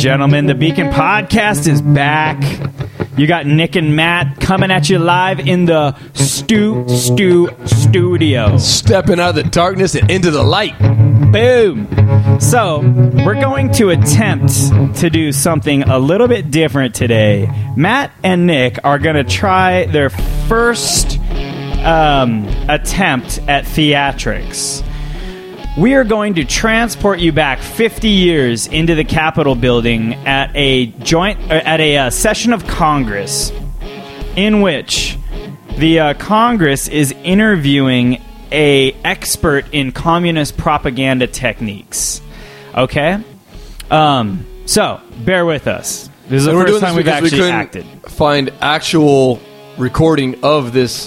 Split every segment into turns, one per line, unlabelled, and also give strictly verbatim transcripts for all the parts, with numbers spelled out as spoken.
gentlemen, the Beacon Podcast is back. You got Nick and Matt coming at you live in the Stu Stu Studio.
Stepping out of the darkness and into the light.
Boom. So, we're going to attempt to do something a little bit different today. Matt and Nick are going to try their first um, attempt at theatrics. We are going to transport you back fifty years into the Capitol building at a joint uh, at a uh, session of Congress in which the uh, Congress is interviewing a expert in communist propaganda techniques. Okay? Um, so, bear with us. This is the
and
first time we've actually
we
acted.
Find actual recording of this.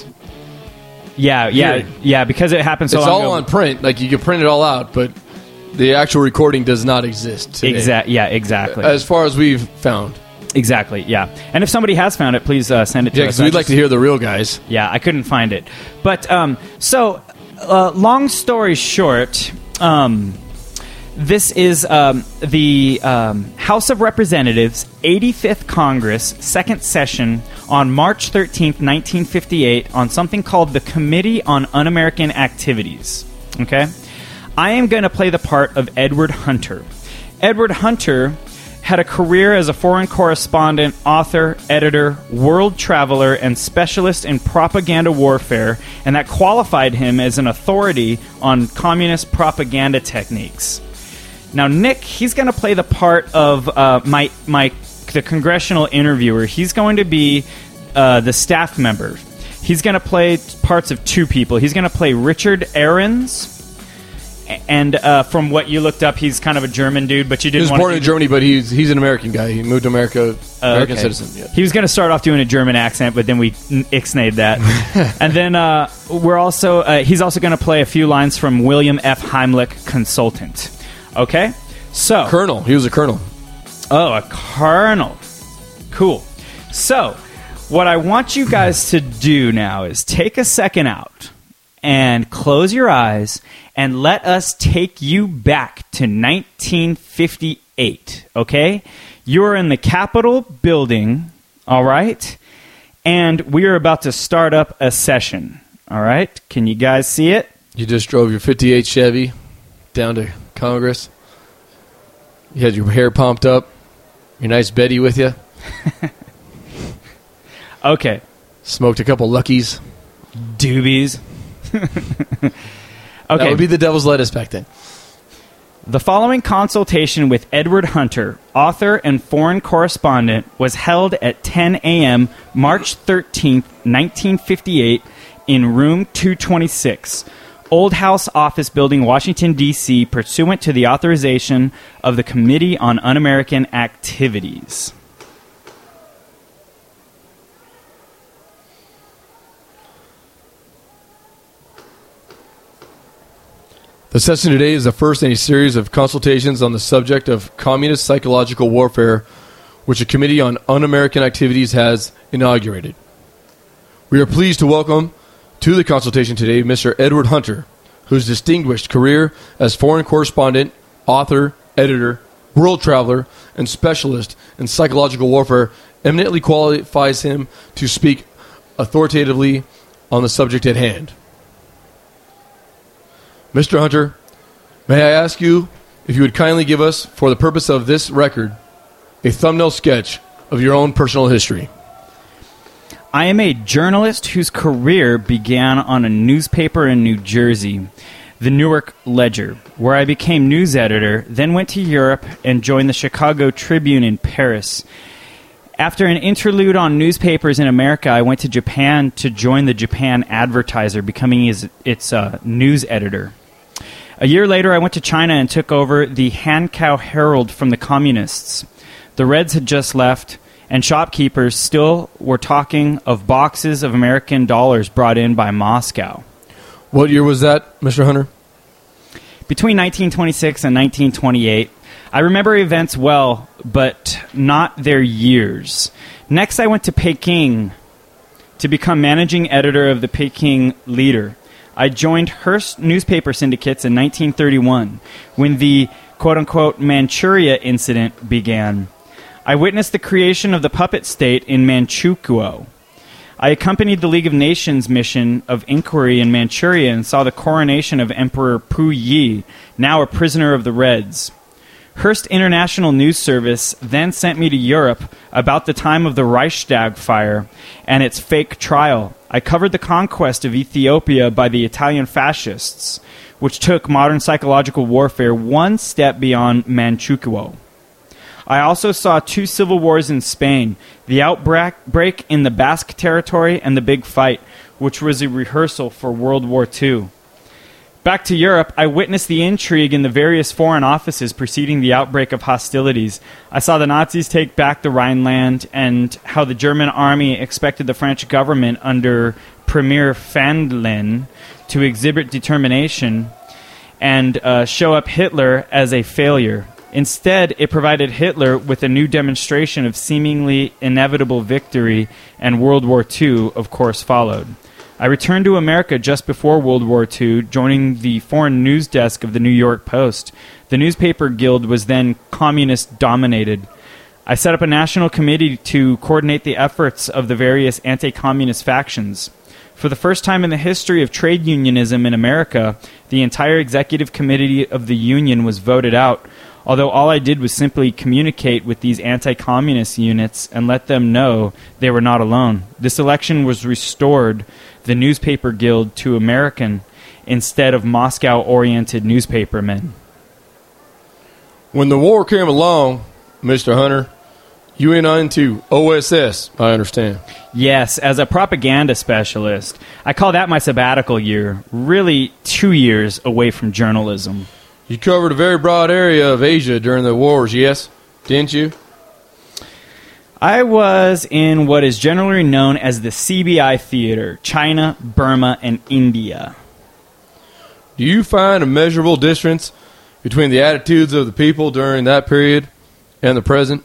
Yeah, yeah,
Hearing.
yeah, because it happened so
it's
long
all
ago.
on print. Like, you can print it all out, but the actual recording does not exist today.
Exactly. Yeah, exactly.
As far as we've found.
Exactly, yeah. And if somebody has found it, please uh, send it to
Yeah,
us.
because we'd like to hear the real guys.
Yeah, I couldn't find it. But, um, so, uh, long story short, um, this is um, the um, House of Representatives eighty-fifth Congress, second session, on March thirteenth, nineteen fifty-eight, on something called the Committee on Un-American Activities. Okay? I am going to play the part of Edward Hunter. Edward Hunter had a career as a foreign correspondent, author, editor, world traveler, and specialist in propaganda warfare, and that qualified him as an authority on communist propaganda techniques. Now, Nick, he's going to play the part of uh, my my the congressional interviewer. He's going to be uh, the staff member. He's going to play parts of two people. He's going to play Richard Ahrens. And uh, from what you looked up, he's kind of a German dude, but you didn't.
He was
want
born
to
in Germany, but he's he's an American guy. He moved to America,
uh,
American
okay.
citizen. Yeah.
He was going to start off doing a German accent, but then we ixnayed that. And then uh, we're also uh, he's also going to play a few lines from William F. Heimlich, consultant. Okay, so
Colonel. He was a colonel.
Oh, a colonel. Cool. So, what I want you guys to do now is take a second out and close your eyes and let us take you back to nineteen fifty-eight, okay? You're in the Capitol building, all right? And we are about to start up a session, all right? Can you guys see it?
You just drove your fifty-eight Chevy down to Congress. You had your hair pumped up. Your nice Betty with you.
Okay.
Smoked a couple Luckies.
Doobies. Okay.
That would be the devil's lettuce back then.
The following consultation with Edward Hunter, author and foreign correspondent, was held at ten a.m. March thirteenth, nineteen fifty-eight, in room two twenty-six, Old House Office Building, Washington, D C, pursuant to the authorization of the Committee on Un-American Activities.
The session today is the first in a series of consultations on the subject of communist psychological warfare, which the Committee on Un-American Activities has inaugurated. We are pleased to welcome to the consultation today Mister Edward Hunter, whose distinguished career as foreign correspondent, author, editor, world traveler, and specialist in psychological warfare eminently qualifies him to speak authoritatively on the subject at hand. Mister Hunter, may I ask you if you would kindly give us, for the purpose of this record, a thumbnail sketch of your own personal history.
I am a journalist whose career began on a newspaper in New Jersey, the Newark Ledger, where I became news editor, then went to Europe and joined the Chicago Tribune in Paris. After an interlude on newspapers in America, I went to Japan to join the Japan Advertiser, becoming his, its uh, news editor. A year later, I went to China and took over the Hankow Herald from the Communists. The Reds had just left, and shopkeepers still were talking of boxes of American dollars brought in by Moscow.
What year was that, Mister Hunter?
Between nineteen twenty-six and nineteen twenty-eight. I remember events well, but not their years. Next, I went to Peking to become managing editor of the Peking Leader. I joined Hearst newspaper syndicates in nineteen thirty-one when the quote-unquote Manchuria incident began. I witnessed the creation of the puppet state in Manchukuo. I accompanied the League of Nations mission of inquiry in Manchuria and saw the coronation of Emperor Puyi, now a prisoner of the Reds. Hearst International News Service then sent me to Europe about the time of the Reichstag fire and its fake trial. I covered the conquest of Ethiopia by the Italian fascists, which took modern psychological warfare one step beyond Manchukuo. I also saw two civil wars in Spain, the outbreak in the Basque territory and the Big Fight, which was a rehearsal for World War Two. Back to Europe, I witnessed the intrigue in the various foreign offices preceding the outbreak of hostilities. I saw the Nazis take back the Rhineland and how the German army expected the French government under Premier Fandlin to exhibit determination and uh, show up Hitler as a failure. Instead, it provided Hitler with a new demonstration of seemingly inevitable victory, and World War Two, of course, followed. I returned to America just before World War Two, joining the foreign news desk of the New York Post. The newspaper guild was then communist-dominated. I set up a national committee to coordinate the efforts of the various anti-communist factions. For the first time in the history of trade unionism in America, the entire executive committee of the union was voted out, although all I did was simply communicate with these anti-communist units and let them know they were not alone. This election was restored the newspaper guild to American instead of Moscow-oriented newspapermen.
When the war came along, Mister Hunter, you went on to O S S, I understand.
Yes, as a propaganda specialist. I call that my sabbatical year. Really, two years away from journalism.
You covered a very broad area of Asia during the wars, yes? Didn't you?
I was in what is generally known as the C B I theater, China, Burma, and India.
Do you find a measurable difference between the attitudes of the people during that period and the present?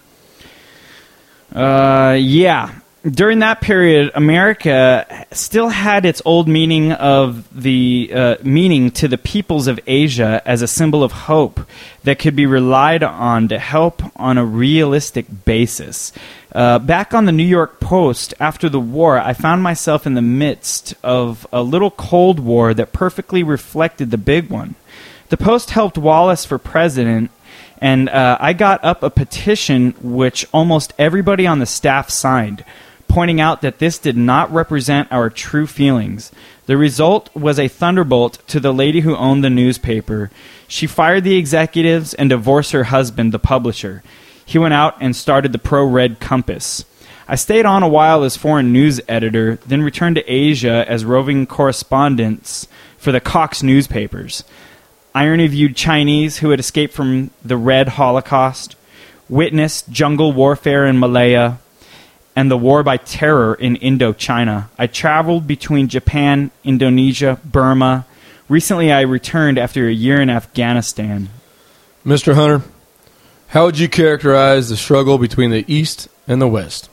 Uh, yeah. During that period, America still had its old meaning of the uh, meaning to the peoples of Asia as a symbol of hope that could be relied on to help on a realistic basis. Uh, back on the New York Post, after the war, I found myself in the midst of a little Cold War that perfectly reflected the big one. The Post helped Wallace for president, and uh, I got up a petition which almost everybody on the staff signed, pointing out that this did not represent our true feelings. The result was a thunderbolt to the lady who owned the newspaper. She fired the executives and divorced her husband, the publisher. He went out and started the Pro-Red Compass. I stayed on a while as foreign news editor, then returned to Asia as roving correspondent for the Cox newspapers. I interviewed Chinese who had escaped from the Red Holocaust, witnessed jungle warfare in Malaya, and the war by terror in Indochina. I traveled between Japan, Indonesia, Burma. Recently, I returned after a year in Afghanistan.
Mister Hunter, how would you characterize the struggle between the East and the West?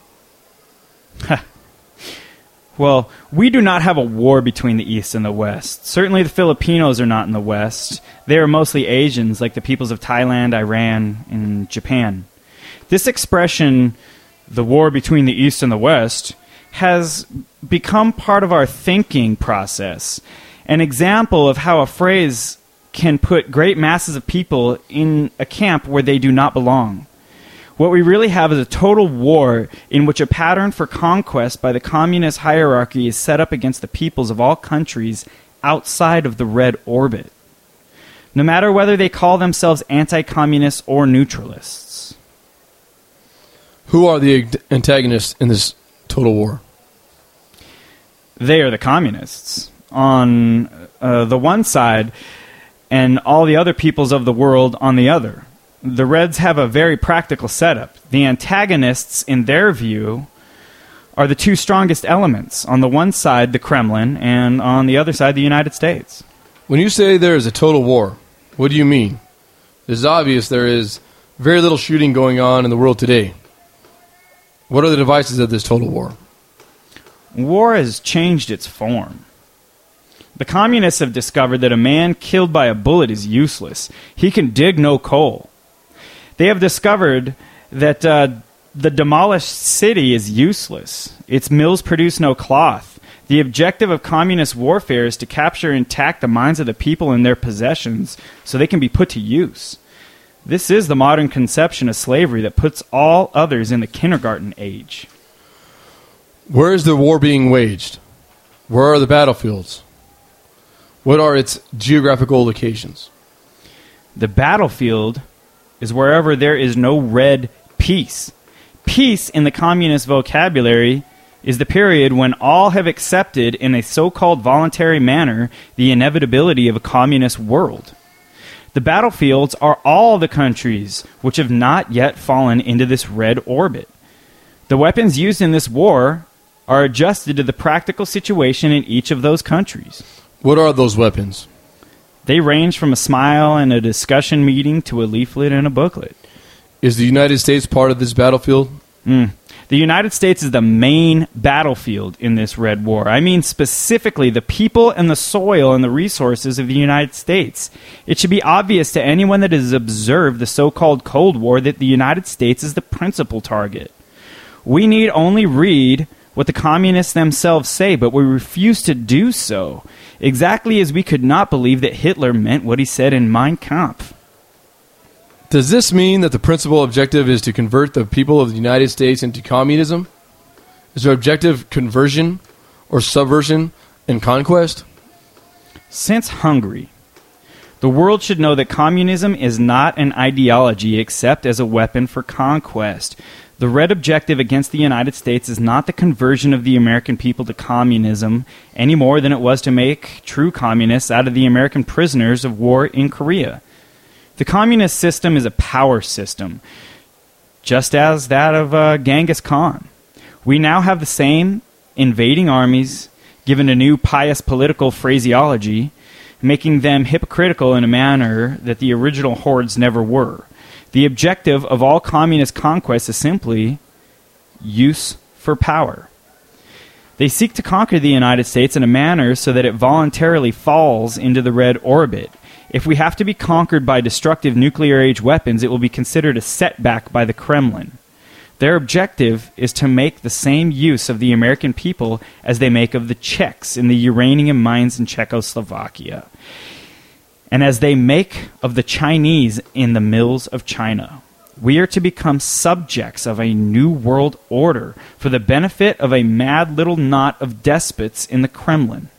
Well, we do not have a war between the East and the West. Certainly the Filipinos are not in the West. They are mostly Asians, like the peoples of Thailand, Iran, and Japan. This expression, the war between the East and the West, has become part of our thinking process. An example of how a phrase can put great masses of people in a camp where they do not belong. What we really have is a total war in which a pattern for conquest by the communist hierarchy is set up against the peoples of all countries outside of the red orbit, no matter whether they call themselves anti-communists or neutralists.
Who are the antagonists in this total war?
They are the communists on uh, the one side and all the other peoples of the world on the other. The Reds have a very practical setup. The antagonists, in their view, are the two strongest elements. On the one side, the Kremlin, and on the other side, the United States.
When you say there is a total war, what do you mean? It is obvious there is very little shooting going on in the world today. What are the devices of this total war?
War has changed its form. The communists have discovered that a man killed by a bullet is useless. He can dig no coal. They have discovered that uh, the demolished city is useless. Its mills produce no cloth. The objective of communist warfare is to capture intact the minds of the people and their possessions so they can be put to use. This is the modern conception of slavery that puts all others in the kindergarten age.
Where is the war being waged? Where are the battlefields? What are its geographical locations?
The battlefield is wherever there is no red peace. Peace, in the communist vocabulary, is the period when all have accepted in a so-called voluntary manner the inevitability of a communist world. The battlefields are all the countries which have not yet fallen into this red orbit. The weapons used in this war are adjusted to the practical situation in each of those countries.
What are those weapons?
They range from a smile and a discussion meeting to a leaflet and a booklet.
Is the United States part of this battlefield?
Mm. The United States is the main battlefield in this red war. I mean specifically the people and the soil and the resources of the United States. It should be obvious to anyone that has observed the so-called Cold War that the United States is the principal target. We need only read what the communists themselves say, but we refuse to do so, exactly as we could not believe that Hitler meant what he said in Mein Kampf.
Does this mean that the principal objective is to convert the people of the United States into communism? Is their objective conversion or subversion and conquest?
Since Hungary, the world should know that communism is not an ideology except as a weapon for conquest. The red objective against the United States is not the conversion of the American people to communism any more than it was to make true communists out of the American prisoners of war in Korea. The communist system is a power system, just as that of uh, Genghis Khan. We now have the same invading armies, given a new pious political phraseology, making them hypocritical in a manner that the original hordes never were. The objective of all communist conquests is simply use for power. They seek to conquer the United States in a manner so that it voluntarily falls into the red orbit. If we have to be conquered by destructive nuclear-age weapons, it will be considered a setback by the Kremlin. Their objective is to make the same use of the American people as they make of the Czechs in the uranium mines in Czechoslovakia, and as they make of the Chinese in the mills of China. We are to become subjects of a new world order for the benefit of a mad little knot of despots in the Kremlin.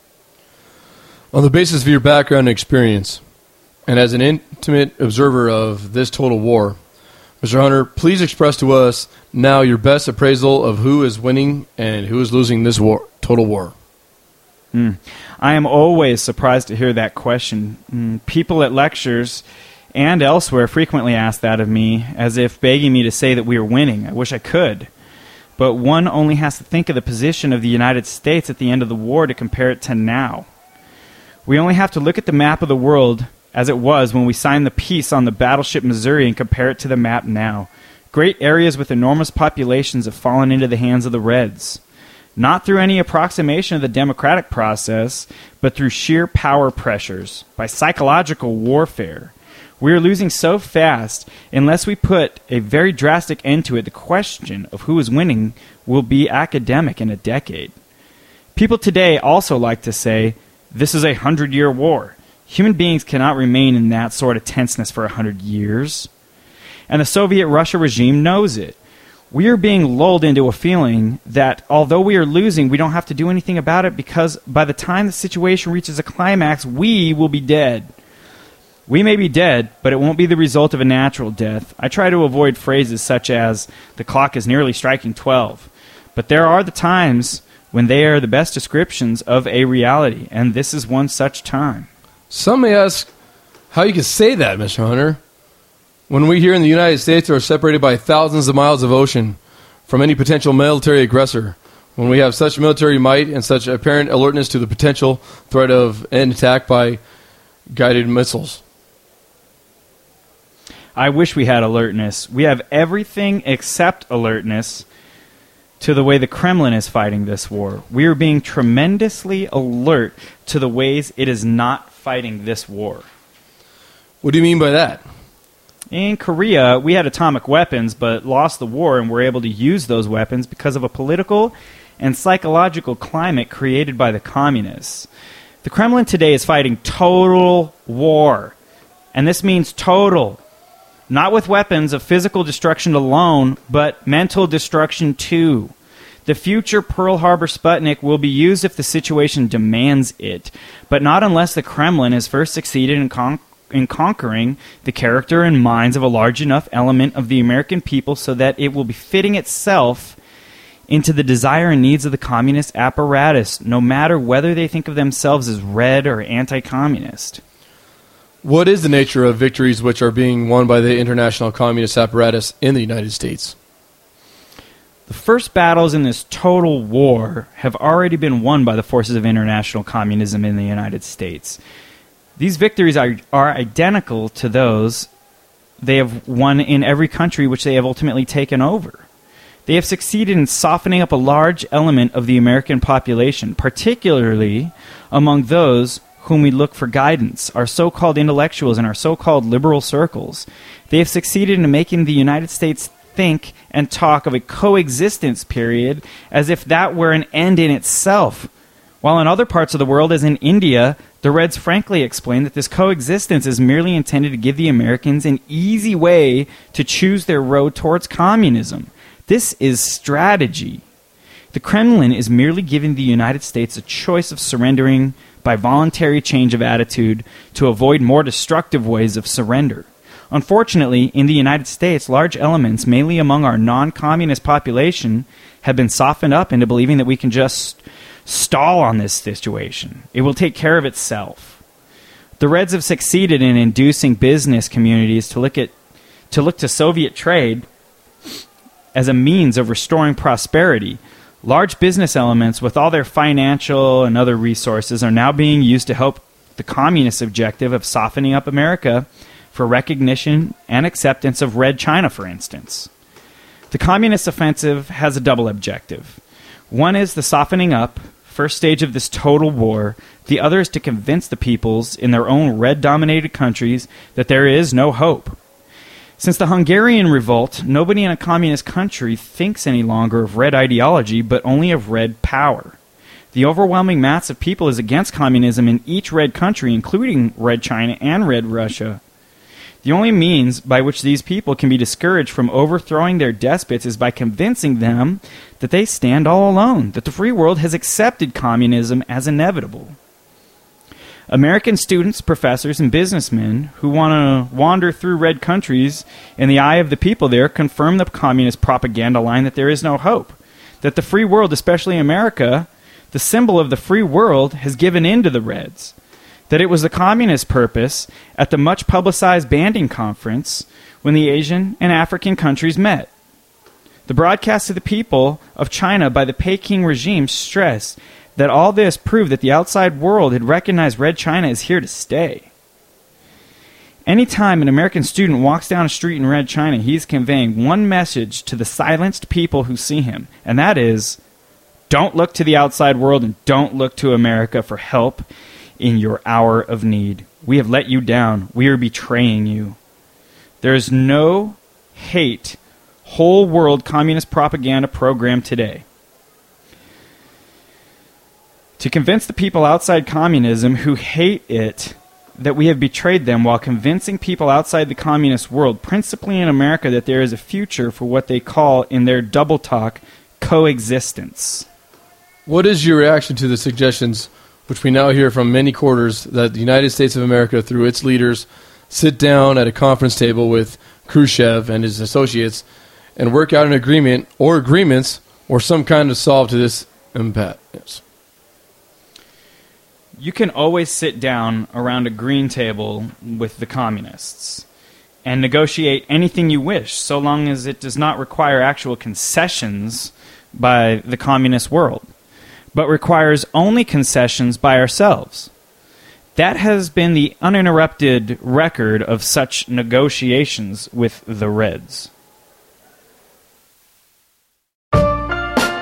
On the basis of your background and experience, and as an intimate observer of this total war, Mister Hunter, please express to us now your best appraisal of who is winning and who is losing this war, total war.
Mm. I am always surprised to hear that question. Mm. People at lectures and elsewhere frequently ask that of me, as if begging me to say that we are winning. I wish I could. But one only has to think of the position of the United States at the end of the war to compare it to now. We only have to look at the map of the world as it was when we signed the peace on the battleship Missouri and compare it to the map now. Great areas with enormous populations have fallen into the hands of the Reds. Not through any approximation of the democratic process, but through sheer power pressures, by psychological warfare. We are losing so fast, unless we put a very drastic end to it, the question of who is winning will be academic in a decade. People today also like to say, this is a hundred-year war. Human beings cannot remain in that sort of tenseness for a hundred years. And the Soviet Russia regime knows it. We are being lulled into a feeling that although we are losing, we don't have to do anything about it because by the time the situation reaches a climax, we will be dead. We may be dead, but it won't be the result of a natural death. I try to avoid phrases such as, the clock is nearly striking twelve. But there are the times when they are the best descriptions of a reality, and this is one such time.
Some may ask how you can say that, Mister Hunter, when we here in the United States are separated by thousands of miles of ocean from any potential military aggressor, when we have such military might and such apparent alertness to the potential threat of an attack by guided missiles.
I wish we had alertness. We have everything except alertness. to the way the Kremlin is fighting this war. We are being tremendously alert to the ways it is not fighting this war.
What do you mean by that?
In Korea, we had atomic weapons, but lost the war and were able to use those weapons because of a political and psychological climate created by the communists. The Kremlin today is fighting total war, and this means total. Not with weapons of physical destruction alone, but mental destruction too. The future Pearl Harbor Sputnik will be used if the situation demands it, but not unless the Kremlin has first succeeded in, con- in conquering the character and minds of a large enough element of the American people so that it will be fitting itself into the desire and needs of the communist apparatus, no matter whether they think of themselves as red or anti-communist.
What is the nature of victories which are being won by the international communist apparatus in the United States?
The first battles in this total war have already been won by the forces of international communism in the United States. These victories are, are identical to those they have won in every country which they have ultimately taken over. They have succeeded in softening up a large element of the American population, particularly among those whom we look for guidance, our so-called intellectuals and our so-called liberal circles. They have succeeded in making the United States think and talk of a coexistence period as if that were an end in itself. While in other parts of the world, as in India, the Reds frankly explain that this coexistence is merely intended to give the Americans an easy way to choose their road towards communism. This is strategy. The Kremlin is merely giving the United States a choice of surrendering by voluntary change of attitude to avoid more destructive ways of surrender. Unfortunately, in the United States, large elements, mainly among our non-communist population, have been softened up into believing that we can just stall on this situation. It will take care of itself. The Reds have succeeded in inducing business communities to look at to look to Soviet trade as a means of restoring prosperity. Large business elements with all their financial and other resources are now being used to help the communist objective of softening up America for recognition and acceptance of Red China, for instance. The communist offensive has a double objective. One is the softening up, first stage of this total war. The other is to convince the peoples in their own red-dominated countries that there is no hope. Since the Hungarian revolt, nobody in a communist country thinks any longer of red ideology, but only of red power. The overwhelming mass of people is against communism in each red country, including Red China and Red Russia. The only means by which these people can be discouraged from overthrowing their despots is by convincing them that they stand all alone, that the free world has accepted communism as inevitable. American students, professors, and businessmen who want to wander through red countries in the eye of the people there confirm the communist propaganda line that there is no hope, that the free world, especially America, the symbol of the free world, has given in to the Reds, that it was the communist purpose at the much-publicized banding conference when the Asian and African countries met. The broadcast to the people of China by the Peking regime stressed that all this proved that the outside world had recognized Red China is here to stay. Anytime an American student walks down a street in Red China, he is conveying one message to the silenced people who see him, and that is, don't look to the outside world and don't look to America for help in your hour of need. We have let you down. We are betraying you. There is no hate, whole world communist propaganda program today to convince the people outside communism who hate it that we have betrayed them, while convincing people outside the communist world, principally in America, that there is a future for what they call in their double talk coexistence.
What is your reaction to the suggestions which we now hear from many quarters that the United States of America, through its leaders, sit down at a conference table with Khrushchev and his associates and work out an agreement or agreements or some kind of solve to this impasse? Yes.
You can always sit down around a green table with the communists and negotiate anything you wish, so long as it does not require actual concessions by the communist world, but requires only concessions by ourselves. That has been the uninterrupted record of such negotiations with the Reds.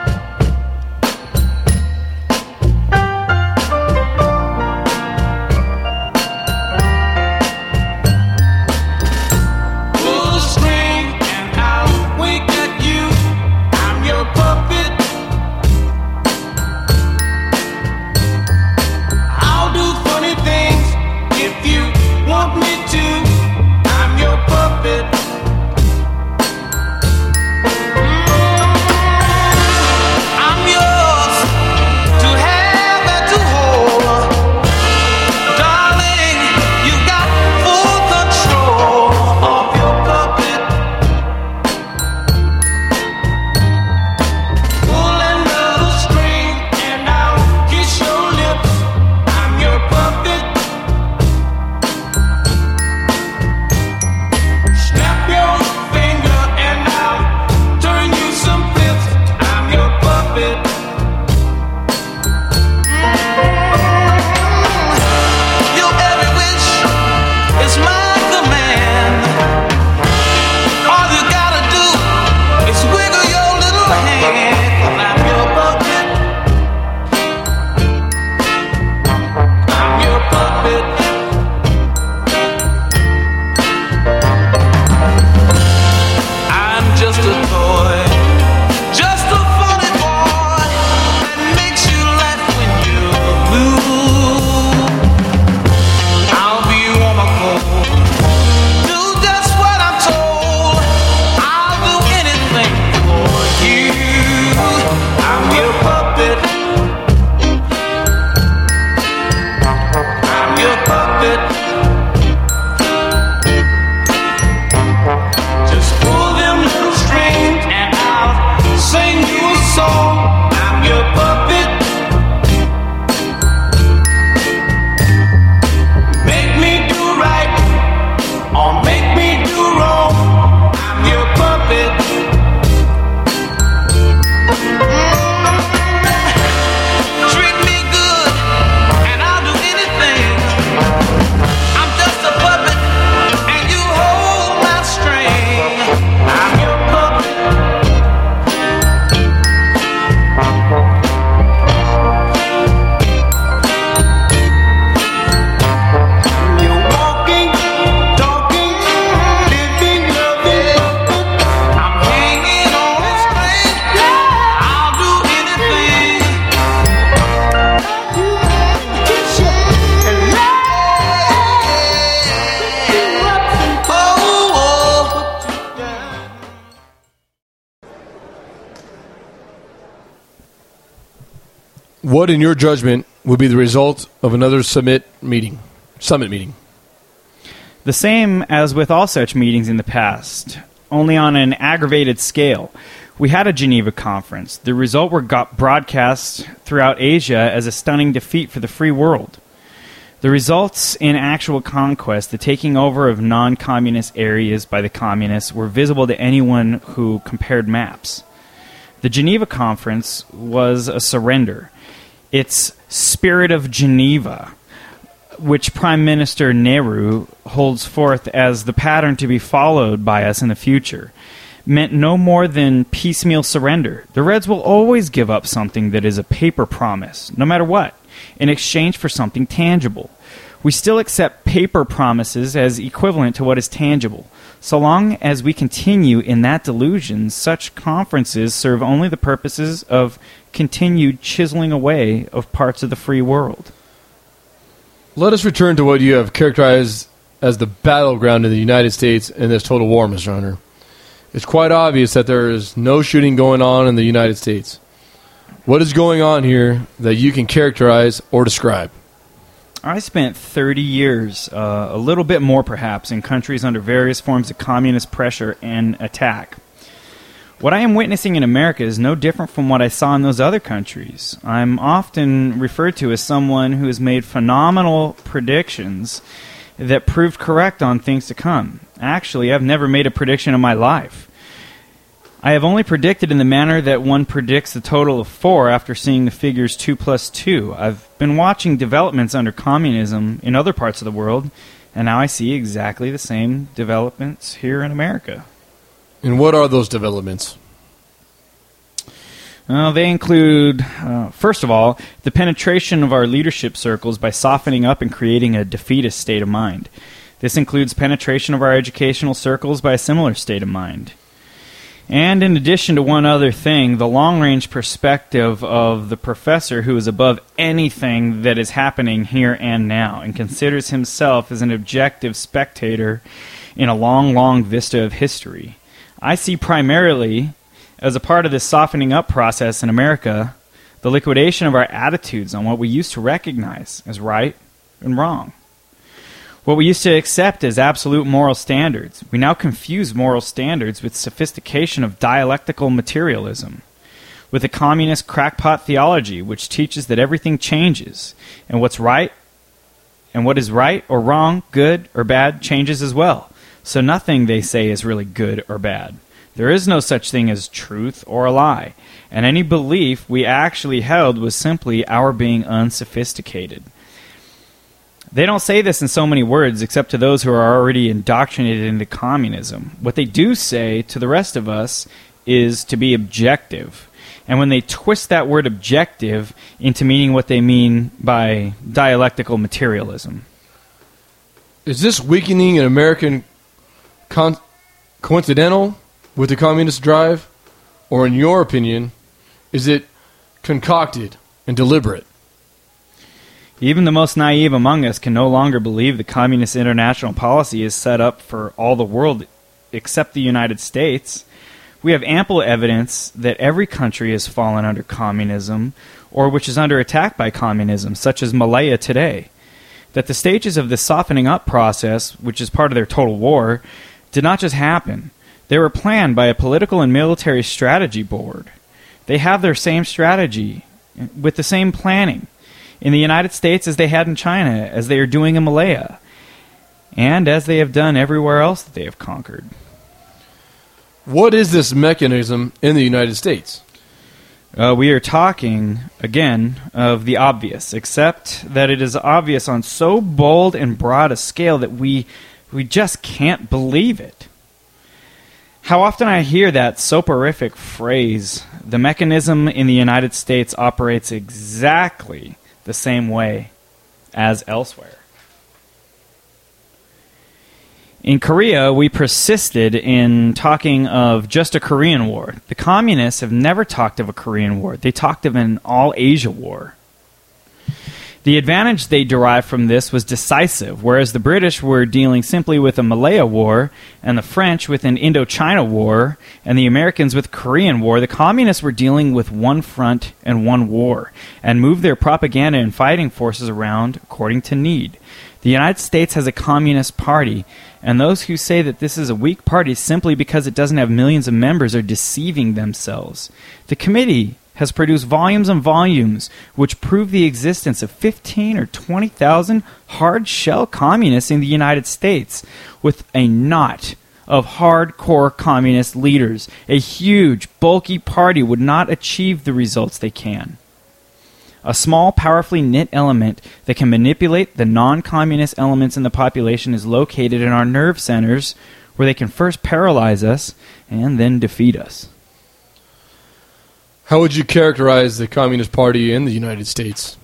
What, in your judgment, would be the result of another summit meeting? Summit meeting.
The same as with all such meetings in the past, only on an aggravated scale. We had a Geneva conference. The result were got broadcast throughout Asia as a stunning defeat for the free world. The results in actual conquest, the taking over of non-communist areas by the communists, were visible to anyone who compared maps. The Geneva Conference was a surrender. Its Spirit of Geneva, which Prime Minister Nehru holds forth as the pattern to be followed by us in the future, meant no more than piecemeal surrender. The Reds will always give up something that is a paper promise, no matter what, in exchange for something tangible. We still accept paper promises as equivalent to what is tangible. So long as we continue in that delusion, such conferences serve only the purposes of continued chiseling away of parts of the free world.
Let us return to what you have characterized as the battleground in the United States in this total war, Mister Hunter. It's quite obvious that there is no shooting going on in the United States. What is going on here that you can characterize or describe?
I spent thirty years, uh, a little bit more perhaps, in countries under various forms of communist pressure and attack. What I am witnessing in America is no different from what I saw in those other countries. I'm often referred to as someone who has made phenomenal predictions that proved correct on things to come. Actually, I've never made a prediction in my life. I have only predicted in the manner that one predicts the total of four after seeing the figures two plus two. I've been watching developments under communism in other parts of the world, and now I see exactly the same developments here in America.
And what are those developments?
Uh, they include, uh, first of all, the penetration of our leadership circles by softening up and creating a defeatist state of mind. This includes penetration of our educational circles by a similar state of mind. And in addition to one other thing, the long-range perspective of the professor who is above anything that is happening here and now and considers himself as an objective spectator in a long, long vista of history. I see primarily, as a part of this softening up process in America, the liquidation of our attitudes on what we used to recognize as right and wrong. What we used to accept as absolute moral standards, we now confuse moral standards with sophistication of dialectical materialism, with a communist crackpot theology which teaches that everything changes, and what's right, and what is right or wrong, good or bad, changes as well. So nothing they say is really good or bad. There is no such thing as truth or a lie, and any belief we actually held was simply our being unsophisticated. They don't say this in so many words, except to those who are already indoctrinated into communism. What they do say to the rest of us is to be objective. And when they twist that word objective into meaning what they mean by dialectical materialism.
Is this weakening in American con- coincidental with the communist drive? Or in your opinion, is it concocted and deliberate?
Even the most naive among us can no longer believe the communist international policy is set up for all the world except the United States. We have ample evidence that every country has fallen under communism or which is under attack by communism, such as Malaya today. That the stages of this softening up process, which is part of their total war, did not just happen. They were planned by a political and military strategy board. They have their same strategy with the same planning in the United States as they had in China, as they are doing in Malaya, and as they have done everywhere else that they have conquered.
What is this mechanism in the United States?
Uh, we are talking, again, of the obvious, except that it is obvious on so bold and broad a scale that we we just can't believe it. How often I hear that soporific phrase, the mechanism in the United States operates exactly the same way as elsewhere. In Korea, we persisted in talking of just a Korean war. The communists have never talked of a Korean war. They talked of an all-Asia war. The advantage they derived from this was decisive, whereas the British were dealing simply with a Malaya War, and the French with an Indochina War, and the Americans with Korean War. The communists were dealing with one front and one war, and moved their propaganda and fighting forces around according to need. The United States has a communist party, and those who say that this is a weak party simply because it doesn't have millions of members are deceiving themselves. The committee has produced volumes and volumes which prove the existence of fifteen or twenty thousand hard-shell communists in the United States, with a knot of hardcore communist leaders. A huge, bulky party would not achieve the results they can. A small, powerfully knit element that can manipulate the non-communist elements in the population is located in our nerve centers, where they can first paralyze us and then defeat us.
How would you characterize the Communist Party in the United States?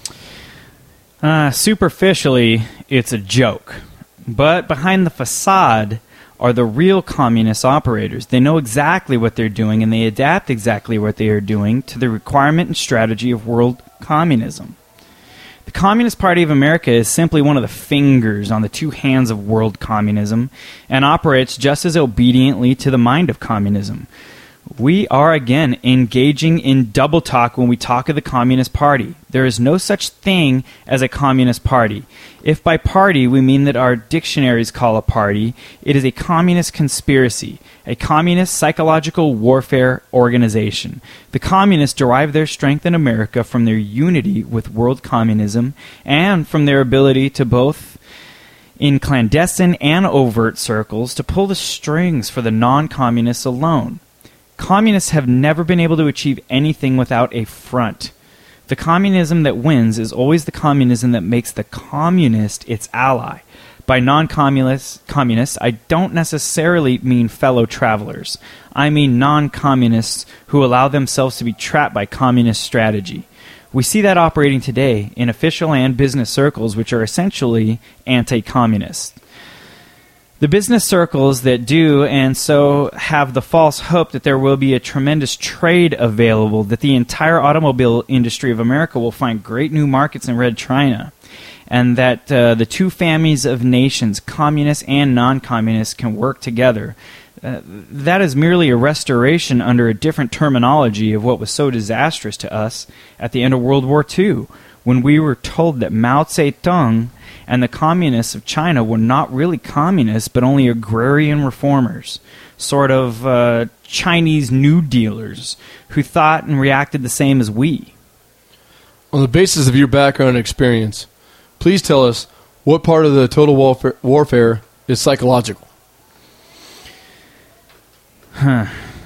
Uh, superficially, it's a joke. But behind the facade are the real communist operators. They know exactly what they're doing, and they adapt exactly what they are doing to the requirement and strategy of world communism. The Communist Party of America is simply one of the fingers on the two hands of world communism, and operates just as obediently to the mind of communism. We are again engaging in double talk when we talk of the Communist Party. There is no such thing as a Communist Party. If by party we mean that our dictionaries call a party, it is a communist conspiracy, a communist psychological warfare organization. The communists derive their strength in America from their unity with world communism and from their ability to both, in clandestine and overt circles, to pull the strings for the non-communists alone. Communists have never been able to achieve anything without a front. The communism that wins is always the communism that makes the communist its ally. By non-communists, communists, I don't necessarily mean fellow travelers. I mean non-communists who allow themselves to be trapped by communist strategy. We see that operating today in official and business circles, which are essentially anti-communist. The business circles that do and so have the false hope that there will be a tremendous trade available, that the entire automobile industry of America will find great new markets in Red China, and that uh, the two families of nations, communists and non-communists, can work together. Uh, that is merely a restoration under a different terminology of what was so disastrous to us at the end of World War Two, when we were told that Mao Zedong and the communists of China were not really communists, but only agrarian reformers, sort of uh, Chinese New Dealers, who thought and reacted the same as we.
On the basis of your background and experience, please tell us what part of the total warfare, warfare is psychological.
Huh.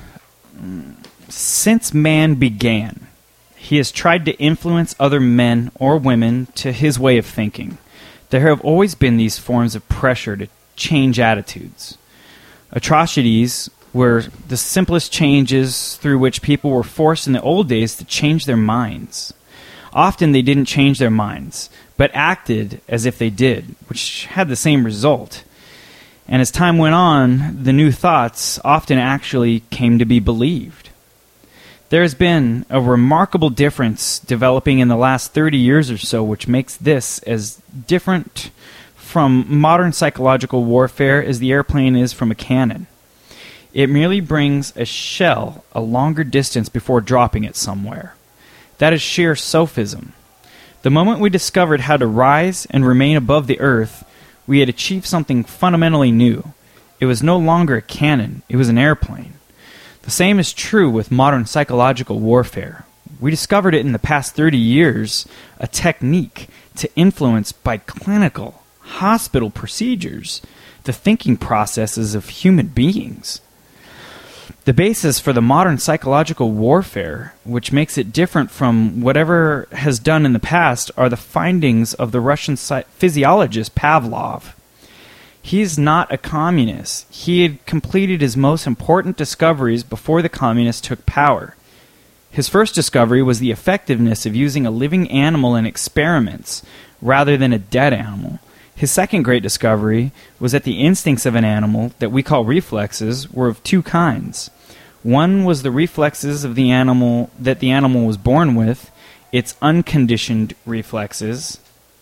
Since man began, he has tried to influence other men or women to his way of thinking. There have always been these forms of pressure to change attitudes. Atrocities were the simplest changes through which people were forced in the old days to change their minds. Often they didn't change their minds, but acted as if they did, which had the same result. And as time went on, the new thoughts often actually came to be believed. There has been a remarkable difference developing in the last thirty years or so, which makes this as different from modern psychological warfare as the airplane is from a cannon. It merely brings a shell a longer distance before dropping it somewhere. That is sheer sophism. The moment we discovered how to rise and remain above the earth, we had achieved something fundamentally new. It was no longer a cannon, it was an airplane. The same is true with modern psychological warfare. We discovered it in the past thirty years, a technique to influence by clinical, hospital procedures, the thinking processes of human beings. The basis for the modern psychological warfare, which makes it different from whatever has done in the past, are the findings of the Russian physiologist Pavlov. He is not a communist. He had completed his most important discoveries before the communists took power. His first discovery was the effectiveness of using a living animal in experiments rather than a dead animal. His second great discovery was that the instincts of an animal, that we call reflexes, were of two kinds. One was the reflexes of the animal that the animal was born with, its unconditioned reflexes.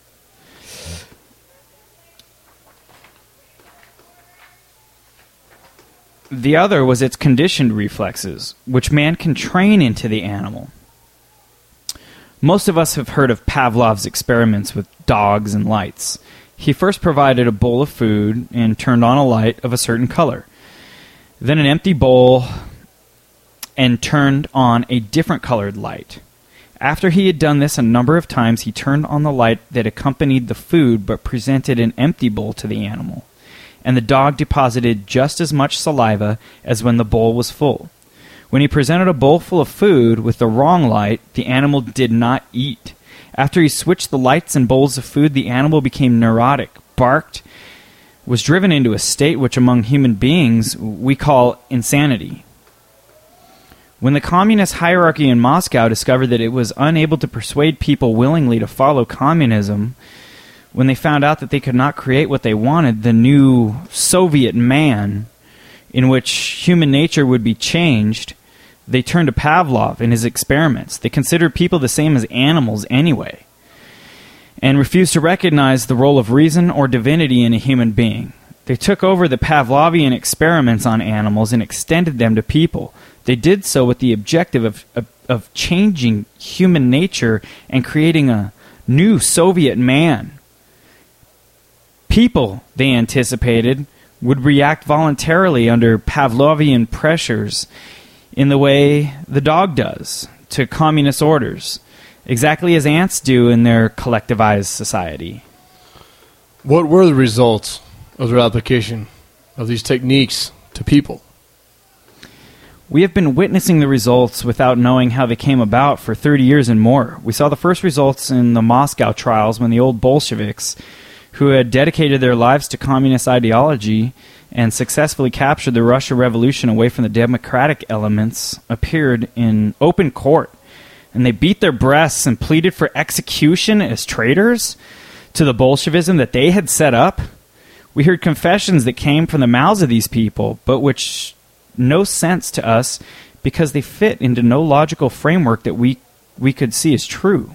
The other was its conditioned reflexes, which man can train into the animal. Most of us have heard of Pavlov's experiments with dogs and lights. He first provided a bowl of food and turned on a light of a certain color. Then an empty bowl and turned on a different colored light. After he had done this a number of times, he turned on the light that accompanied the food but presented an empty bowl to the animal. And the dog deposited just as much saliva as when the bowl was full. When he presented a bowl full of food with the wrong light, the animal did not eat. After he switched the lights and bowls of food, the animal became neurotic, barked, was driven into a state which among human beings we call insanity. When the communist hierarchy in Moscow discovered that it was unable to persuade people willingly to follow communism, when they found out that they could not create what they wanted, the new Soviet man, in which human nature would be changed, they turned to Pavlov and his experiments. They considered people the same as animals anyway, and refused to recognize the role of reason or divinity in a human being. They took over the Pavlovian experiments on animals and extended them to people. They did so with the objective of, of, of changing human nature and creating a new Soviet man. People, they anticipated, would react voluntarily under Pavlovian pressures in the way the dog does to communist orders, exactly as ants do in their collectivized society.
What were the results of their application of these techniques to people?
We have been witnessing the results without knowing how they came about for thirty years and more. We saw the first results in the Moscow trials when the old Bolsheviks, who had dedicated their lives to communist ideology and successfully captured the Russian Revolution away from the democratic elements, appeared in open court. And they beat their breasts and pleaded for execution as traitors to the Bolshevism that they had set up. We heard confessions that came from the mouths of these people, but which no sense to us because they fit into no logical framework that we, we could see as true.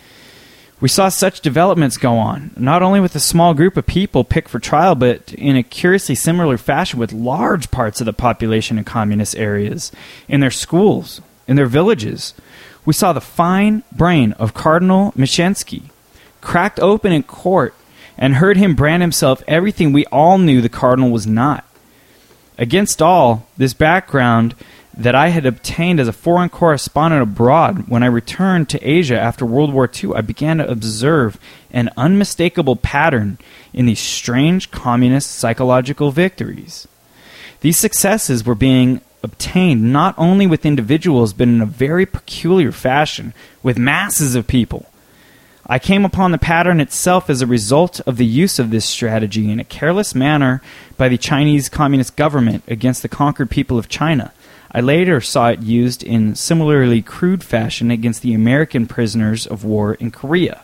We saw such developments go on, not only with a small group of people picked for trial, but in a curiously similar fashion with large parts of the population in communist areas, in their schools, in their villages. We saw the fine brain of Cardinal Mishensky cracked open in court and heard him brand himself everything we all knew the cardinal was not. Against all this background that I had obtained as a foreign correspondent abroad, when I returned to Asia after World War Two, I began to observe an unmistakable pattern in these strange communist psychological victories. These successes were being obtained not only with individuals, but in a very peculiar fashion, with masses of people. I came upon the pattern itself as a result of the use of this strategy in a careless manner by the Chinese Communist government against the conquered people of China. I later saw it used in similarly crude fashion against the American prisoners of war in Korea.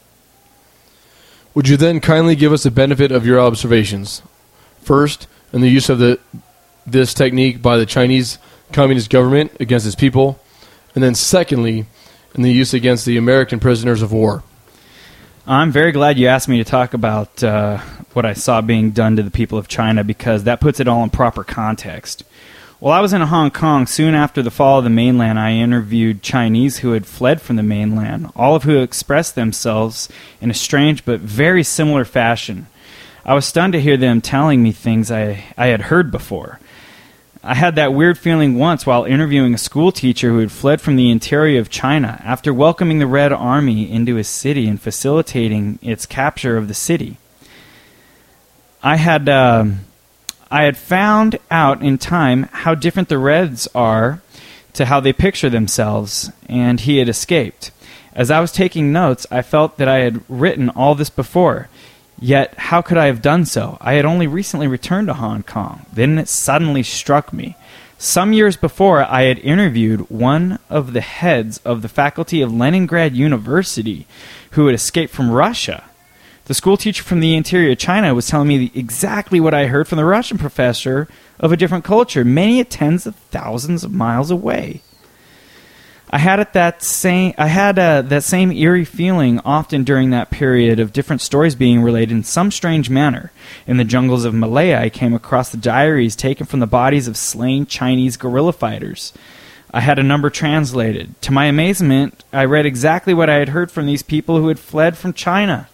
Would you then kindly give us the benefit of your observations? First, in the use of the this technique by the Chinese Communist government against its people, and then secondly, in the use against the American prisoners of war.
I'm very glad you asked me to talk about uh, what I saw being done to the people of China, because that puts it all in proper context. While I was in Hong Kong, soon after the fall of the mainland, I interviewed Chinese who had fled from the mainland, all of who expressed themselves in a strange but very similar fashion. I was stunned to hear them telling me things I, I had heard before. I had that weird feeling once while interviewing a school teacher who had fled from the interior of China after welcoming the Red Army into his city and facilitating its capture of the city. I had... Uh, I had found out in time how different the Reds are to how they picture themselves, and he had escaped. As I was taking notes, I felt that I had written all this before, yet how could I have done so? I had only recently returned to Hong Kong. Then it suddenly struck me. Some years before, I had interviewed one of the heads of the faculty of Leningrad University who had escaped from Russia. The school teacher from the interior of China was telling me exactly what I heard from the Russian professor of a different culture, many tens of thousands of miles away. I had it that same. I had uh, that same eerie feeling often during that period of different stories being related in some strange manner. In the jungles of Malaya, I came across the diaries taken from the bodies of slain Chinese guerrilla fighters. I had a number translated. To my amazement, I read exactly what I had heard from these people who had fled from China.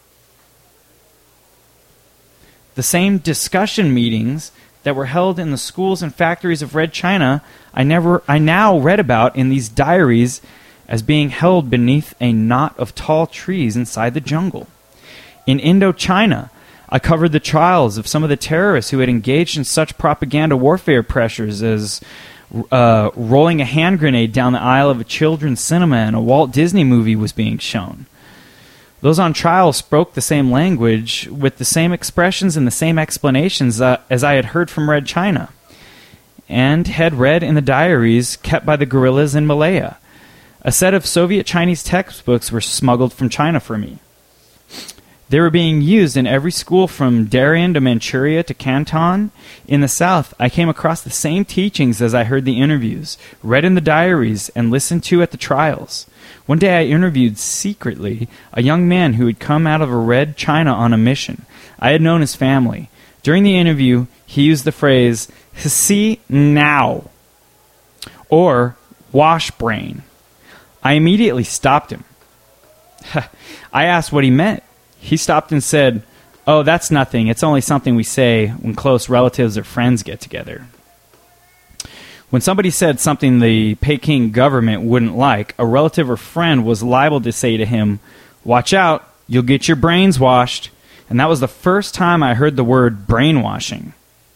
The same discussion meetings that were held in the schools and factories of Red China, I never, I now read about in these diaries as being held beneath a knot of tall trees inside the jungle. In Indochina, I covered the trials of some of the terrorists who had engaged in such propaganda warfare pressures as uh, rolling a hand grenade down the aisle of a children's cinema and a Walt Disney movie was being shown. Those on trial spoke the same language with the same expressions and the same explanations uh, as I had heard from Red China, and had read in the diaries kept by the guerrillas in Malaya. A set of Soviet Chinese textbooks were smuggled from China for me. They were being used in every school from Darien to Manchuria to Canton. In the South, I came across the same teachings as I heard the interviews, read in the diaries, and listened to at the trials. One day I interviewed secretly a young man who had come out of a Red China on a mission. I had known his family. During the interview, he used the phrase, "see now," or "wash brain." I immediately stopped him. I asked what he meant. He stopped and said, "Oh, that's nothing. It's only something we say when close relatives or friends get together." When somebody said something the Peking government wouldn't like, a relative or friend was liable to say to him, "Watch out, you'll get your brains washed." And that was the first time I heard the word brainwashing.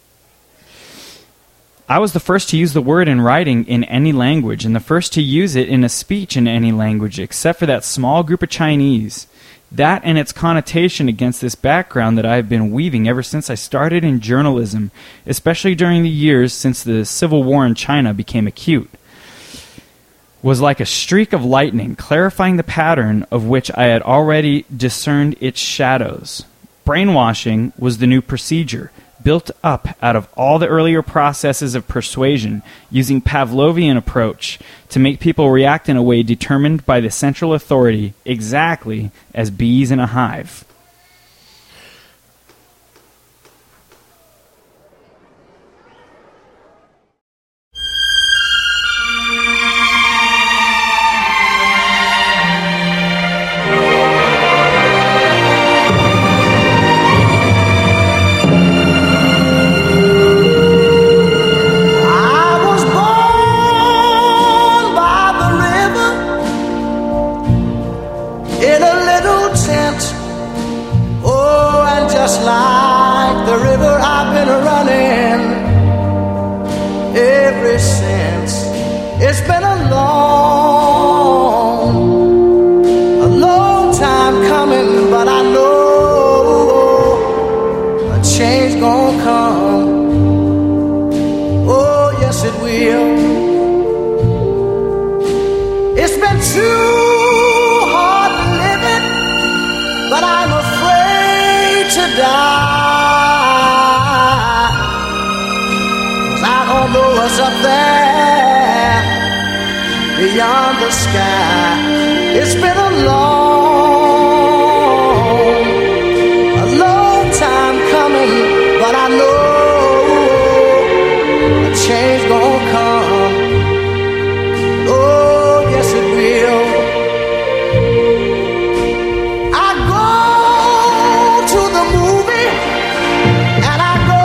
I was the first to use the word in writing in any language, and the first to use it in a speech in any language, except for that small group of Chinese. That and its connotation against this background that I have been weaving ever since I started in journalism, especially during the years since the civil war in China became acute, was like a streak of lightning, clarifying the pattern of which I had already discerned its shadows. Brainwashing was the new procedure, built up out of all the earlier processes of persuasion, using Pavlovian approach to make people react in a way determined by the central authority, exactly as bees in a hive.
Beyond the sky, it's been a long, a long time coming, but I know a change gonna come. Oh, yes it will. I go to the movie and I go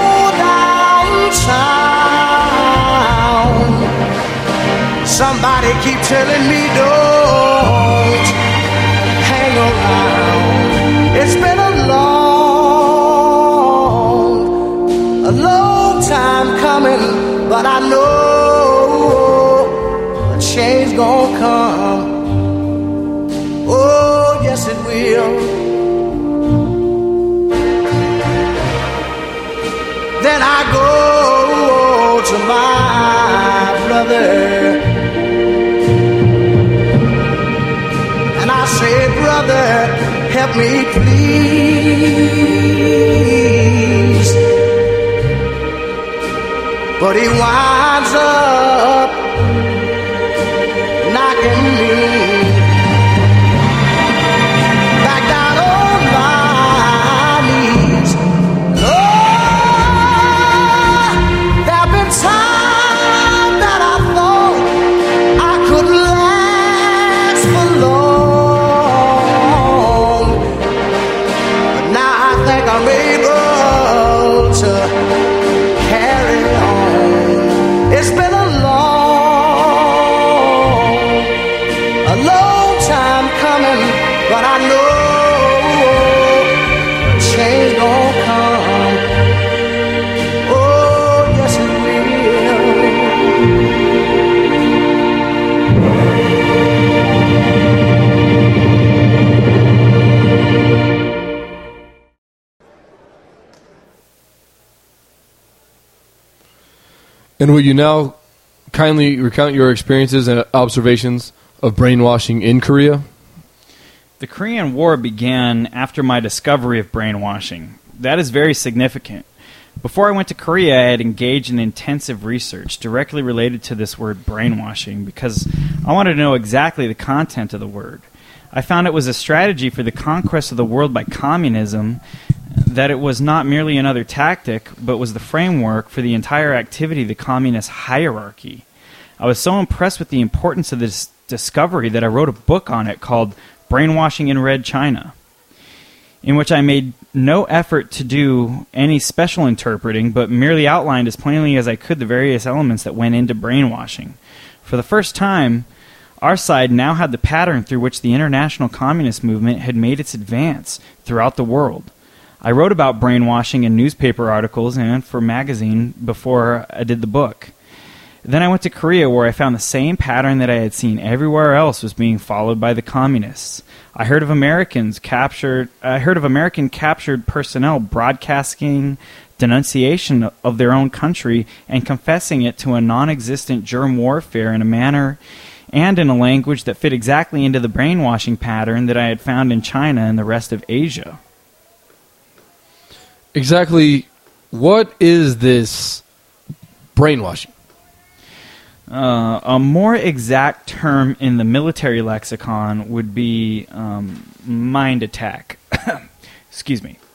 downtown. Somebody keep telling me don't hang around. It's been a long, a long time coming, but I know a change gonna come. Oh, yes it will. Then I go to my brother. I say, brother, help me please. But he winds up
And will you now kindly recount your experiences and observations of brainwashing in Korea?
The Korean War began after my discovery of brainwashing. That is very significant. Before I went to Korea, I had engaged in intensive research directly related to this word brainwashing because I wanted to know exactly the content of the word. I found it was a strategy for the conquest of the world by communism, that it was not merely another tactic, but was the framework for the entire activity of the communist hierarchy. I was so impressed with the importance of this discovery that I wrote a book on it called Brainwashing in Red China, in which I made no effort to do any special interpreting, but merely outlined as plainly as I could the various elements that went into brainwashing. For the first time, our side now had the pattern through which the international communist movement had made its advance throughout the world. I wrote about brainwashing in newspaper articles and for magazine before I did the book. Then I went to Korea, where I found the same pattern that I had seen everywhere else was being followed by the communists. I heard of Americans captured. I heard of American captured personnel broadcasting denunciation of their own country and confessing it to a non-existent germ warfare in a manner and in a language that fit exactly into the brainwashing pattern that I had found in China and the rest of Asia.
Exactly what is this brainwashing?
Uh, a more exact term in the military lexicon would be um, mind attack. Excuse me.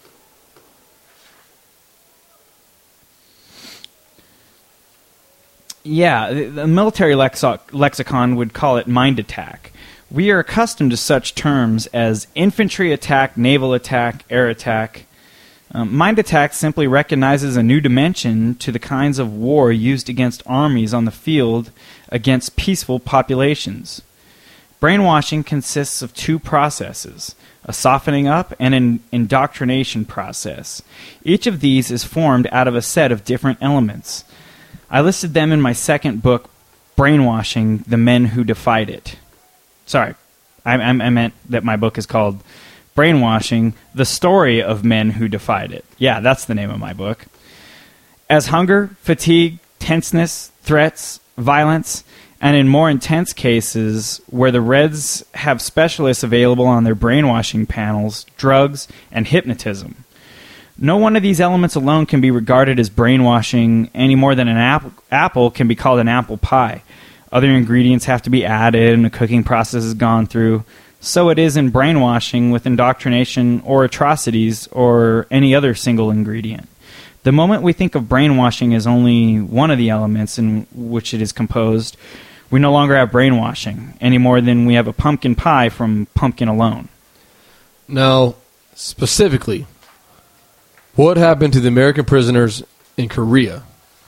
Yeah, the, the military lexo- lexicon would call it mind attack. We are accustomed to such terms as infantry attack, naval attack, air attack. Um, mind attack simply recognizes a new dimension to the kinds of war used against armies on the field against peaceful populations. Brainwashing consists of two processes, a softening up and an indoctrination process. Each of these is formed out of a set of different elements. I listed them in my second book, Brainwashing, The Men Who Defied It. Sorry, I, I, I meant that my book is called Brainwashing, The Story of Men Who Defied It. Yeah, that's the name of my book. As hunger, fatigue, tenseness, threats, violence, and in more intense cases where the Reds have specialists available on their brainwashing panels, drugs, and hypnotism. No one of these elements alone can be regarded as brainwashing any more than an apple, apple can be called an apple pie. Other ingredients have to be added and a cooking process is gone through. So it is in brainwashing with indoctrination or atrocities or any other single ingredient. The moment we think of brainwashing as only one of the elements in which it is composed, we no longer have brainwashing any more than we have a pumpkin pie from pumpkin alone.
Now, specifically, what happened to the American prisoners in Korea?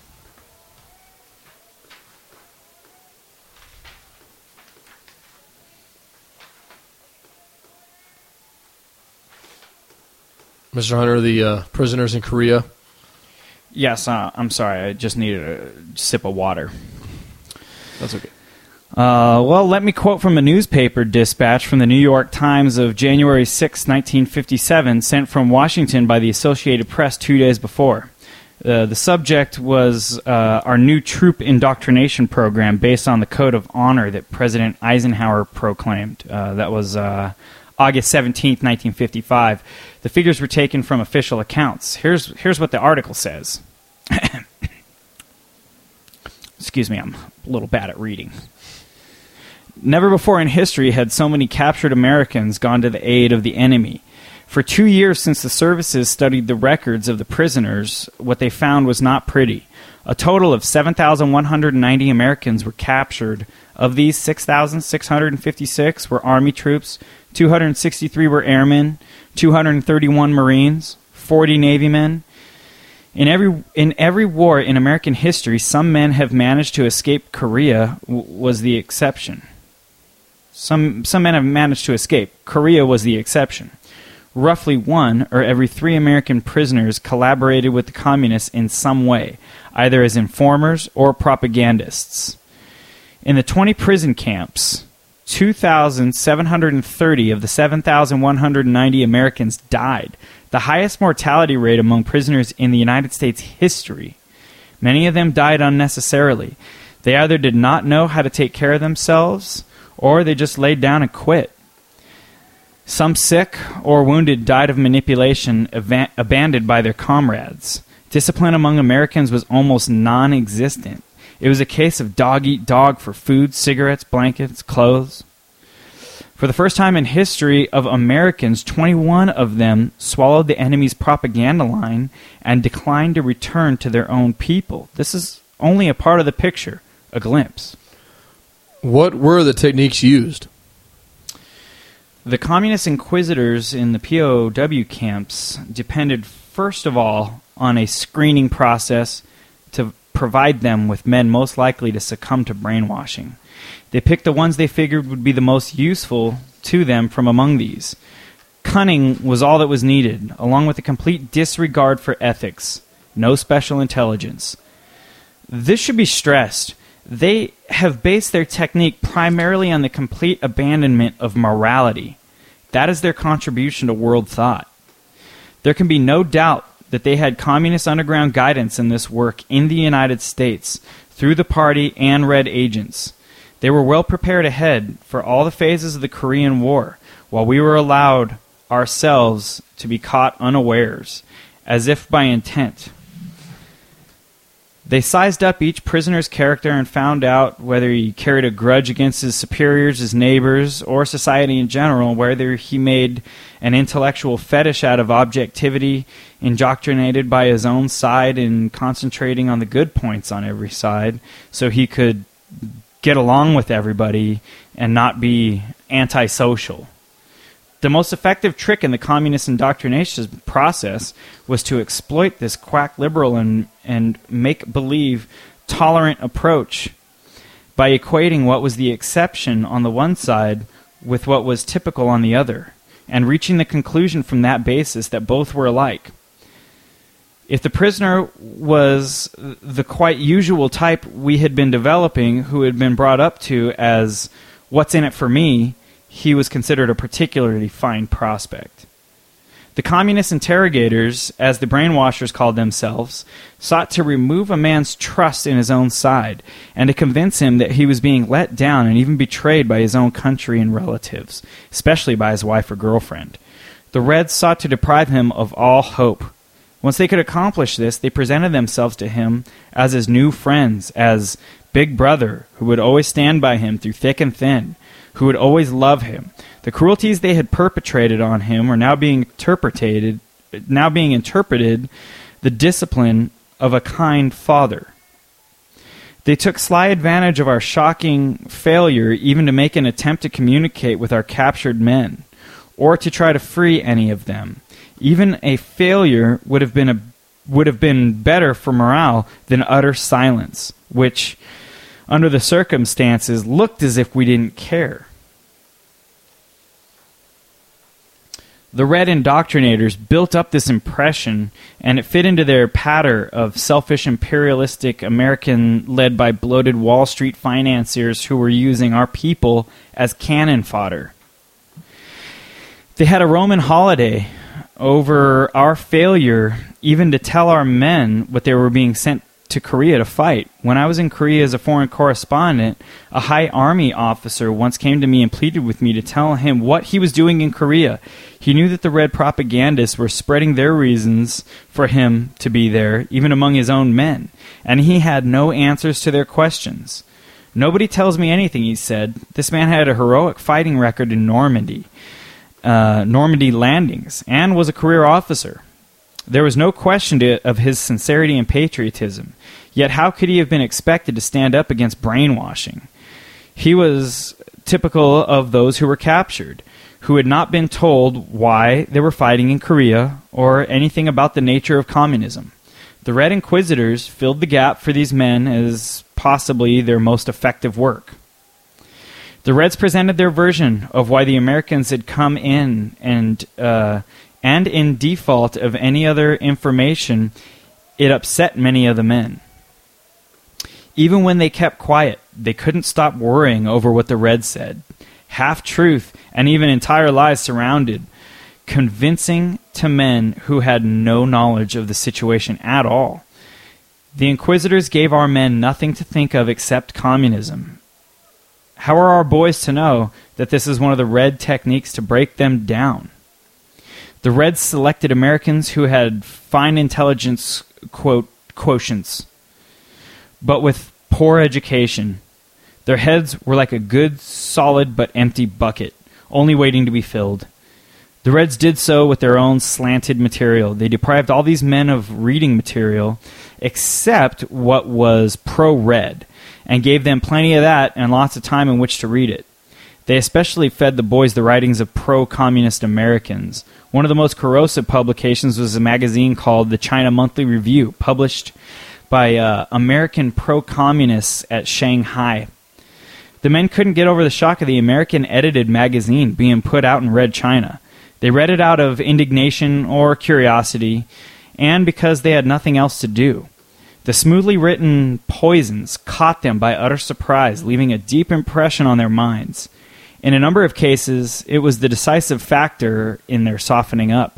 Mister Hunter, the uh, prisoners in Korea?
Yes, uh, I'm sorry. I just needed a sip of water.
That's okay.
Uh, well, let me quote from a newspaper dispatch from the New York Times of January sixth, nineteen fifty-seven, sent from Washington by the Associated Press two days before. Uh, the subject was uh, our new troop indoctrination program based on the Code of Honor that President Eisenhower proclaimed. Uh, that was uh, August seventeenth, nineteen fifty-five. The figures were taken from official accounts. Here's, here's what the article says. Excuse me, I'm a little bad at reading. Never before in history had so many captured Americans gone to the aid of the enemy. For two years since the services studied the records of the prisoners, what they found was not pretty. A total of seven thousand one hundred ninety Americans were captured. Of these, six thousand six hundred fifty-six were Army troops, two hundred sixty-three were airmen, two hundred thirty-one Marines, forty Navy men. In every in every war in American history, some men have managed to escape. Korea w- was the exception. Some some men have managed to escape. Korea was the exception. Roughly one or every three American prisoners collaborated with the communists in some way, either as informers or propagandists. In the twenty prison camps, two thousand seven hundred thirty of the seven thousand one hundred ninety Americans died, the highest mortality rate among prisoners in the United States history. Many of them died unnecessarily. They either did not know how to take care of themselves, or they just laid down and quit. Some sick or wounded died of manipulation, ava- abandoned by their comrades. Discipline among Americans was almost non-existent. It was a case of dog-eat-dog for food, cigarettes, blankets, clothes. For the first time in history of Americans, twenty-one of them swallowed the enemy's propaganda line and declined to return to their own people. This is only a part of the picture, a glimpse.
What were the techniques used?
The communist inquisitors in the P O W camps depended first of all on a screening process to provide them with men most likely to succumb to brainwashing. They picked the ones they figured would be the most useful to them from among these. Cunning was all that was needed, along with a complete disregard for ethics. No special intelligence. This should be stressed. They have based their technique primarily on the complete abandonment of morality. That is their contribution to world thought. There can be no doubt that they had communist underground guidance in this work in the United States through the party and Red agents. They were well prepared ahead for all the phases of the Korean War, while we were allowed ourselves to be caught unawares, as if by intent. They sized up each prisoner's character and found out whether he carried a grudge against his superiors, his neighbors, or society in general, whether he made an intellectual fetish out of objectivity, indoctrinated by his own side and concentrating on the good points on every side, so he could get along with everybody and not be antisocial. The most effective trick in the communist indoctrination process was to exploit this quack liberal and, and make-believe tolerant approach by equating what was the exception on the one side with what was typical on the other, and reaching the conclusion from that basis that both were alike. If the prisoner was the quite usual type we had been developing, who had been brought up to as, what's in it for me, he was considered a particularly fine prospect. The communist interrogators, as the brainwashers called themselves, sought to remove a man's trust in his own side and to convince him that he was being let down and even betrayed by his own country and relatives, especially by his wife or girlfriend. The Reds sought to deprive him of all hope. Once they could accomplish this, they presented themselves to him as his new friends, as Big Brother, who would always stand by him through thick and thin, who would always love him. The cruelties they had perpetrated on him were now being interpreted, now being interpreted the discipline of a kind father. They took sly advantage of our shocking failure even to make an attempt to communicate with our captured men, or to try to free any of them. Even a failure would have been a would have been better for morale than utter silence, which, under the circumstances, looked as if we didn't care. The Red indoctrinators built up this impression, and it fit into their patter of selfish imperialistic American led by bloated Wall Street financiers who were using our people as cannon fodder. They had a Roman holiday over our failure even to tell our men what they were being sent to Korea to fight. When I was in Korea as a foreign correspondent, a high army officer once came to me and pleaded with me to tell him what he was doing in Korea. He knew that the Red propagandists were spreading their reasons for him to be there, even among his own men, and he had no answers to their questions. Nobody tells me anything, he said. This man had a heroic fighting record in Normandy. Uh, Normandy landings, and was a career officer. There was no question to, of his sincerity and patriotism, yet how could he have been expected to stand up against brainwashing? He was typical of those who were captured, who had not been told why they were fighting in Korea or anything about the nature of communism. The Red Inquisitors filled the gap for these men as possibly their most effective work. The Reds presented their version of why the Americans had come in, and uh, and in default of any other information, it upset many of the men. Even when they kept quiet, they couldn't stop worrying over what the Reds said. Half-truth and even entire lies surrounded, convincing to men who had no knowledge of the situation at all. The Inquisitors gave our men nothing to think of except communism. How are our boys to know that this is one of the Red techniques to break them down? The Reds selected Americans who had fine intelligence quote, quotients, but with poor education. Their heads were like a good, solid, but empty bucket, only waiting to be filled. The Reds did so with their own slanted material. They deprived all these men of reading material except what was pro-Red, and gave them plenty of that and lots of time in which to read it. They especially fed the boys the writings of pro-communist Americans. One of the most corrosive publications was a magazine called the China Monthly Review, published by uh, American pro-communists at Shanghai. The men couldn't get over the shock of the American-edited magazine being put out in Red China. They read it out of indignation or curiosity, and because they had nothing else to do. The smoothly written poisons caught them by utter surprise, leaving a deep impression on their minds. In a number of cases, it was the decisive factor in their softening up.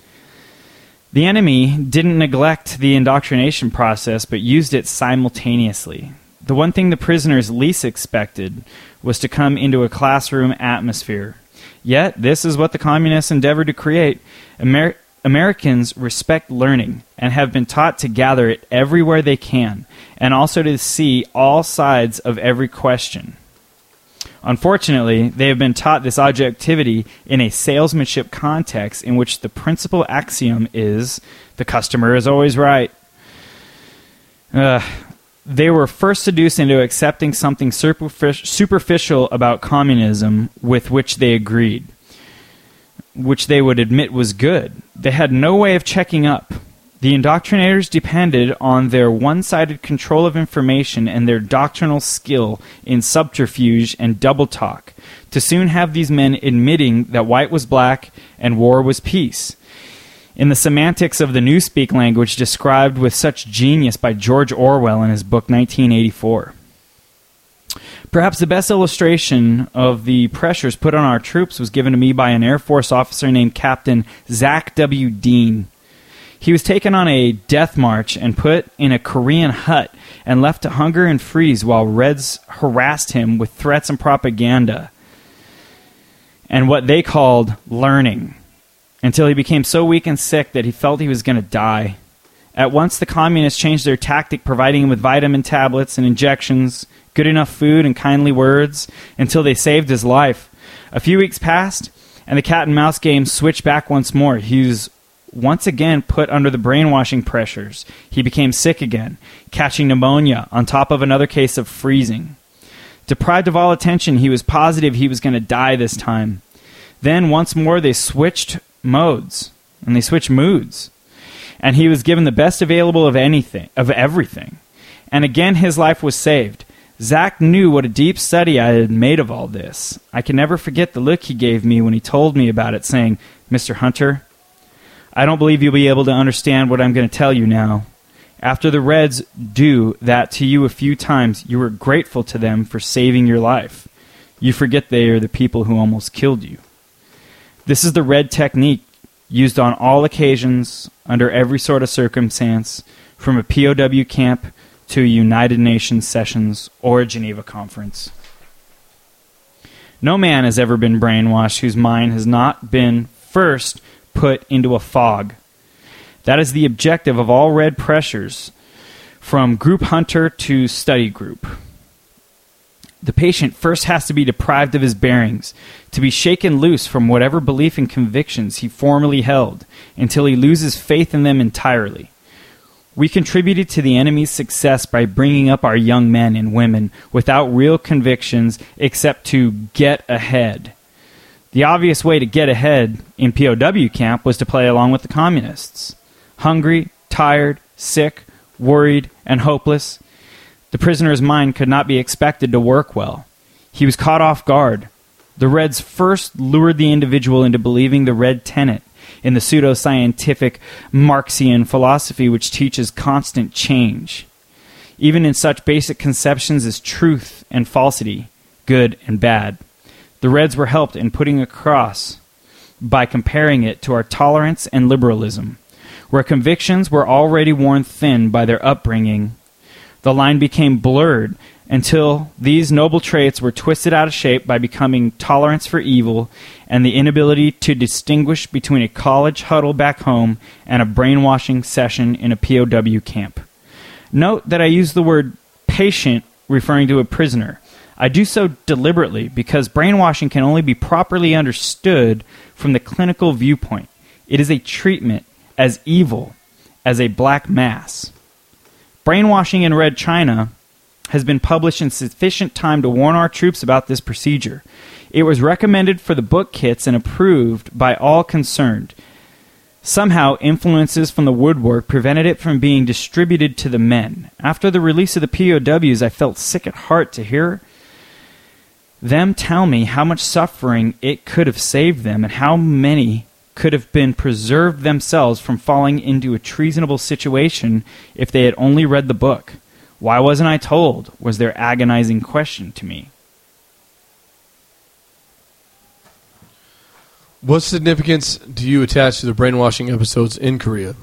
The enemy didn't neglect the indoctrination process, but used it simultaneously. The one thing the prisoners least expected was to come into a classroom atmosphere. Yet, this is what the communists endeavored to create. Amer- Americans respect learning and have been taught to gather it everywhere they can, and also to see all sides of every question. Unfortunately, they have been taught this objectivity in a salesmanship context in which the principal axiom is, the customer is always right. Uh, they were first seduced into accepting something superfic- superficial about communism with which they agreed, which they would admit was good. They had no way of checking up. The indoctrinators depended on their one-sided control of information and their doctrinal skill in subterfuge and double talk to soon have these men admitting that white was black and war was peace. In the semantics of the newspeak language described with such genius by George Orwell in his book nineteen eighty-four. Perhaps the best illustration of the pressures put on our troops was given to me by an Air Force officer named Captain Zach W. Dean. He was taken on a death march and put in a Korean hut and left to hunger and freeze while Reds harassed him with threats and propaganda and what they called learning, until he became so weak and sick that he felt he was going to die. At once, the communists changed their tactic, providing him with vitamin tablets and injections, good enough food and kindly words, until they saved his life. A few weeks passed, and the cat-and-mouse game switched back once more. He was once again put under the brainwashing pressures. He became sick again, catching pneumonia on top of another case of freezing. Deprived of all attention, he was positive he was going to die this time. Then, once more, they switched modes, and they switched moods. And he was given the best available of anything, of everything. And again, his life was saved. Zach knew what a deep study I had made of all this. I can never forget the look he gave me when he told me about it, saying, "Mister Hunter, I don't believe you'll be able to understand what I'm going to tell you now. After the Reds do that to you a few times, you were grateful to them for saving your life. You forget they are the people who almost killed you. This is the Red technique, used on all occasions, under every sort of circumstance, from a P O W camp to a United Nations sessions or a Geneva conference. No man has ever been brainwashed whose mind has not been first put into a fog. That is the objective of all Red pressures, from group hunter to study group. The patient first has to be deprived of his bearings, to be shaken loose from whatever belief and convictions he formerly held, until he loses faith in them entirely. We contributed to the enemy's success by bringing up our young men and women without real convictions except to get ahead. The obvious way to get ahead in P O W camp was to play along with the communists. Hungry, tired, sick, worried, and hopeless, the prisoner's mind could not be expected to work well. He was caught off guard. The Reds first lured the individual into believing the Red tenet in the pseudo-scientific Marxian philosophy which teaches constant change, even in such basic conceptions as truth and falsity, good and bad. The Reds were helped in putting across by comparing it to our tolerance and liberalism. Where convictions were already worn thin by their upbringing, the line became blurred until these noble traits were twisted out of shape by becoming tolerance for evil and the inability to distinguish between a college huddle back home and a brainwashing session in a P O W camp. Note that I use the word patient referring to a prisoner. I do so deliberately because brainwashing can only be properly understood from the clinical viewpoint. It is a treatment as evil as a black mass. Brainwashing in Red China has been published in sufficient time to warn our troops about this procedure. It was recommended for the book kits and approved by all concerned. Somehow, influences from the woodwork prevented it from being distributed to the men. After the release of the P O Ws, I felt sick at heart to hear them tell me how much suffering it could have saved them and how many could have been preserved themselves from falling into a treasonable situation if they had only read the book. Why wasn't I told? Was their agonizing question to me.
What significance do you attach to the brainwashing episodes in Korea?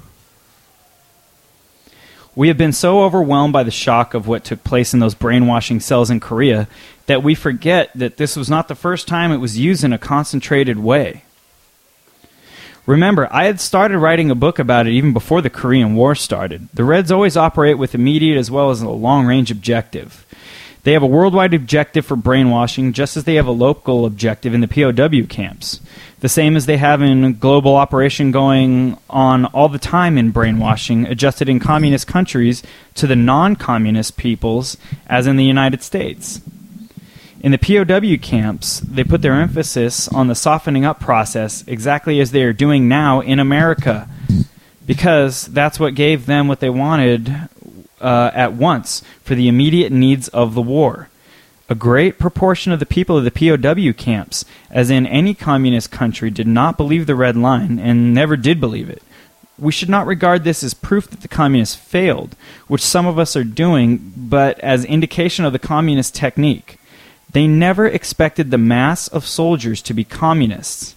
We have been so overwhelmed by the shock of what took place in those brainwashing cells in Korea that we forget that this was not the first time it was used in a concentrated way. Remember, I had started writing a book about it even before the Korean War started. The Reds always operate with immediate as well as a long-range objective. They have a worldwide objective for brainwashing, just as they have a local objective in the P O W camps. The same as they have in global operation going on all the time in brainwashing, adjusted in communist countries to the non-communist peoples, as in the United States. In the P O W camps, they put their emphasis on the softening up process, exactly as they are doing now in America, because that's what gave them what they wanted uh, at once for the immediate needs of the war. A great proportion of the people of the P O W camps, as in any communist country, did not believe the Red Line and never did believe it. We should not regard this as proof that the communists failed, which some of us are doing, but as indication of the communist technique. They never expected the mass of soldiers to be communists.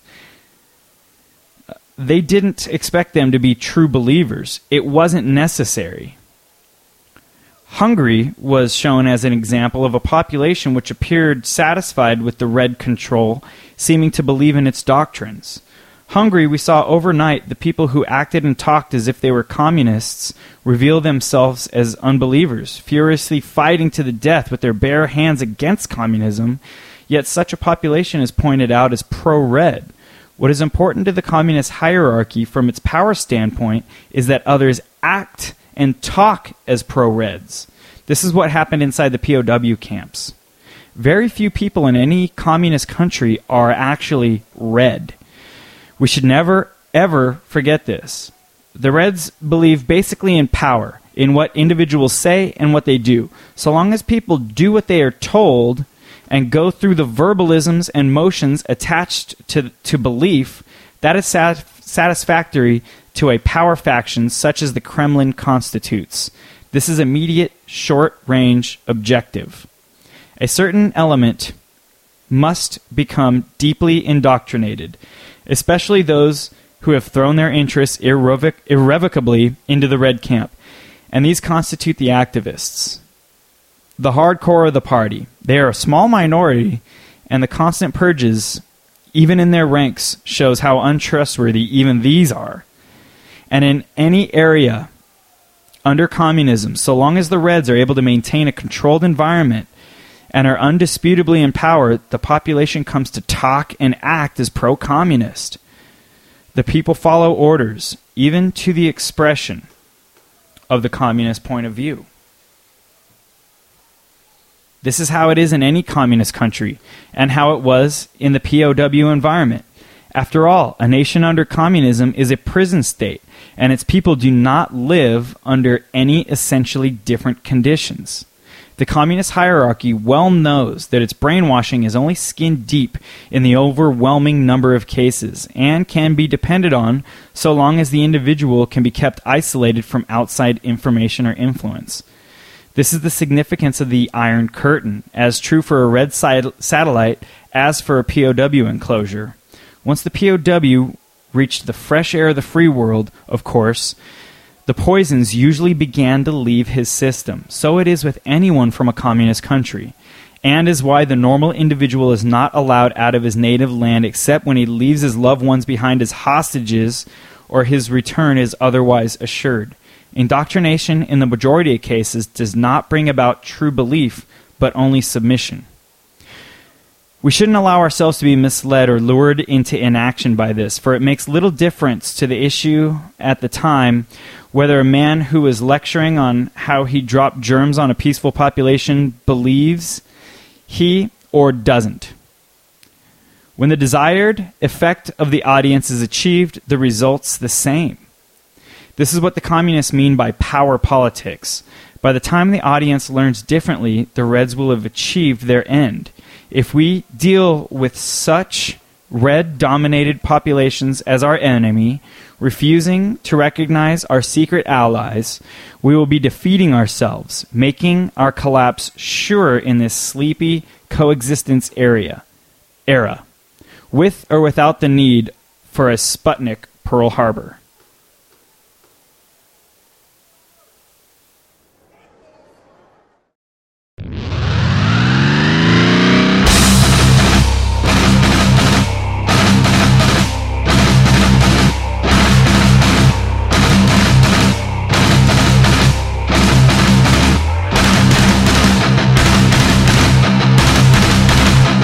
They didn't expect them to be true believers. It wasn't necessary. Hungary was shown as an example of a population which appeared satisfied with the Red control, seeming to believe in its doctrines. Hungary, we saw overnight the people who acted and talked as if they were communists reveal themselves as unbelievers, furiously fighting to the death with their bare hands against communism, yet such a population is pointed out as pro-Red. What is important to the communist hierarchy from its power standpoint is that others act and talk as pro-Reds. This is what happened inside the P O W camps. Very few people in any communist country are actually Red. We should never, ever forget this. The Reds believe basically in power, in what individuals say and what they do. So long as people do what they are told and go through the verbalisms and motions attached to, to belief, that is sat- satisfactory to a power faction such as the Kremlin constitutes. This is immediate, short-range objective. A certain element must become deeply indoctrinated, especially those who have thrown their interests irrevoc- irrevocably into the Red camp, and these constitute the activists. The hardcore of the party. They are a small minority, and the constant purges, even in their ranks, shows how untrustworthy even these are. And in any area under communism, so long as the Reds are able to maintain a controlled environment and are undisputably in power, the population comes to talk and act as pro-communist. The people follow orders, even to the expression of the communist point of view. This is how it is in any communist country, and how it was in the P O W environment. After all, a nation under communism is a prison state, and its people do not live under any essentially different conditions. The communist hierarchy well knows that its brainwashing is only skin deep in the overwhelming number of cases, and can be depended on so long as the individual can be kept isolated from outside information or influence. This is the significance of the Iron Curtain, as true for a Red side- satellite as for a P O W enclosure. Once the P O W reached the fresh air of the free world, of course, the poisons usually began to leave his system. So it is with anyone from a communist country, and is why the normal individual is not allowed out of his native land except when he leaves his loved ones behind as hostages or his return is otherwise assured. Indoctrination, in the majority of cases, does not bring about true belief, but only submission. We shouldn't allow ourselves to be misled or lured into inaction by this, for it makes little difference to the issue at the time whether a man who is lecturing on how he dropped germs on a peaceful population believes he or doesn't. When the desired effect of the audience is achieved, the result's the same. This is what the communists mean by power politics. By the time the audience learns differently, the Reds will have achieved their end. If we deal with such Red-dominated populations as our enemy, refusing to recognize our secret allies, we will be defeating ourselves, making our collapse sure in this sleepy coexistence area, era, with or without the need for a Sputnik Pearl Harbor.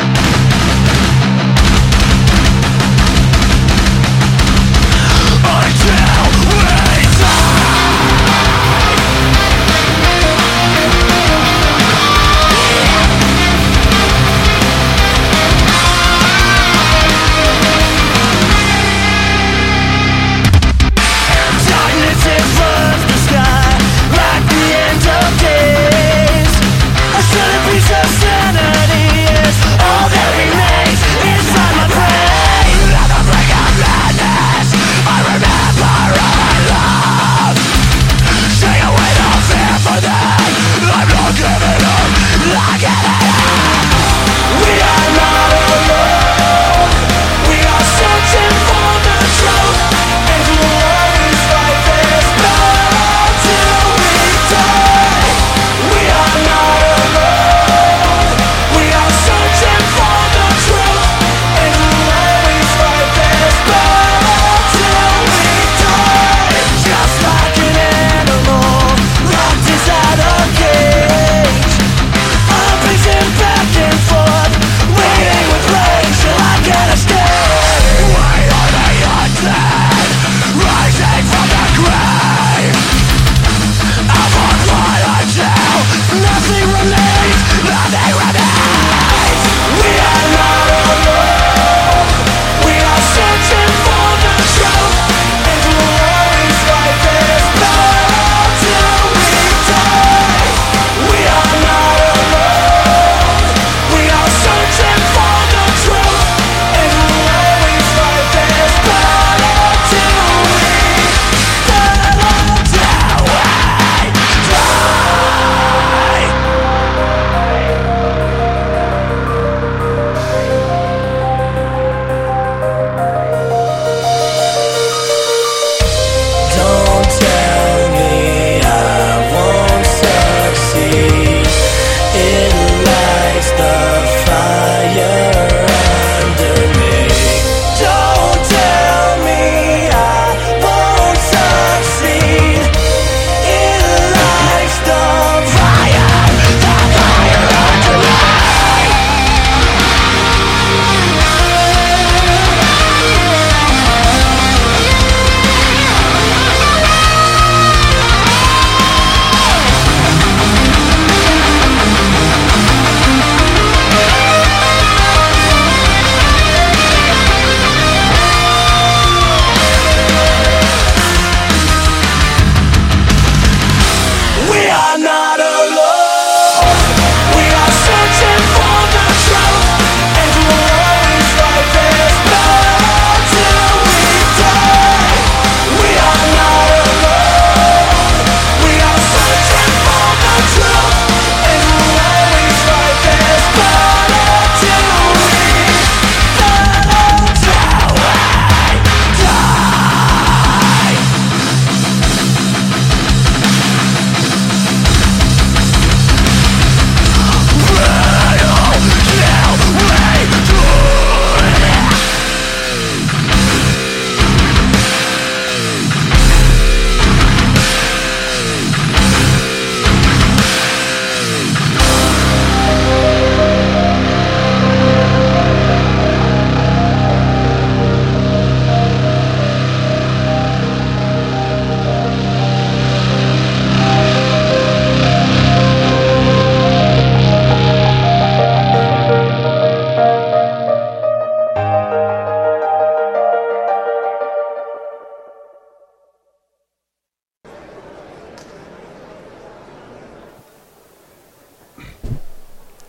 I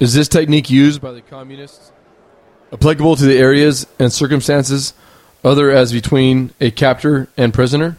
Is this technique used by the communists applicable to the areas and circumstances other as between a captor and prisoner?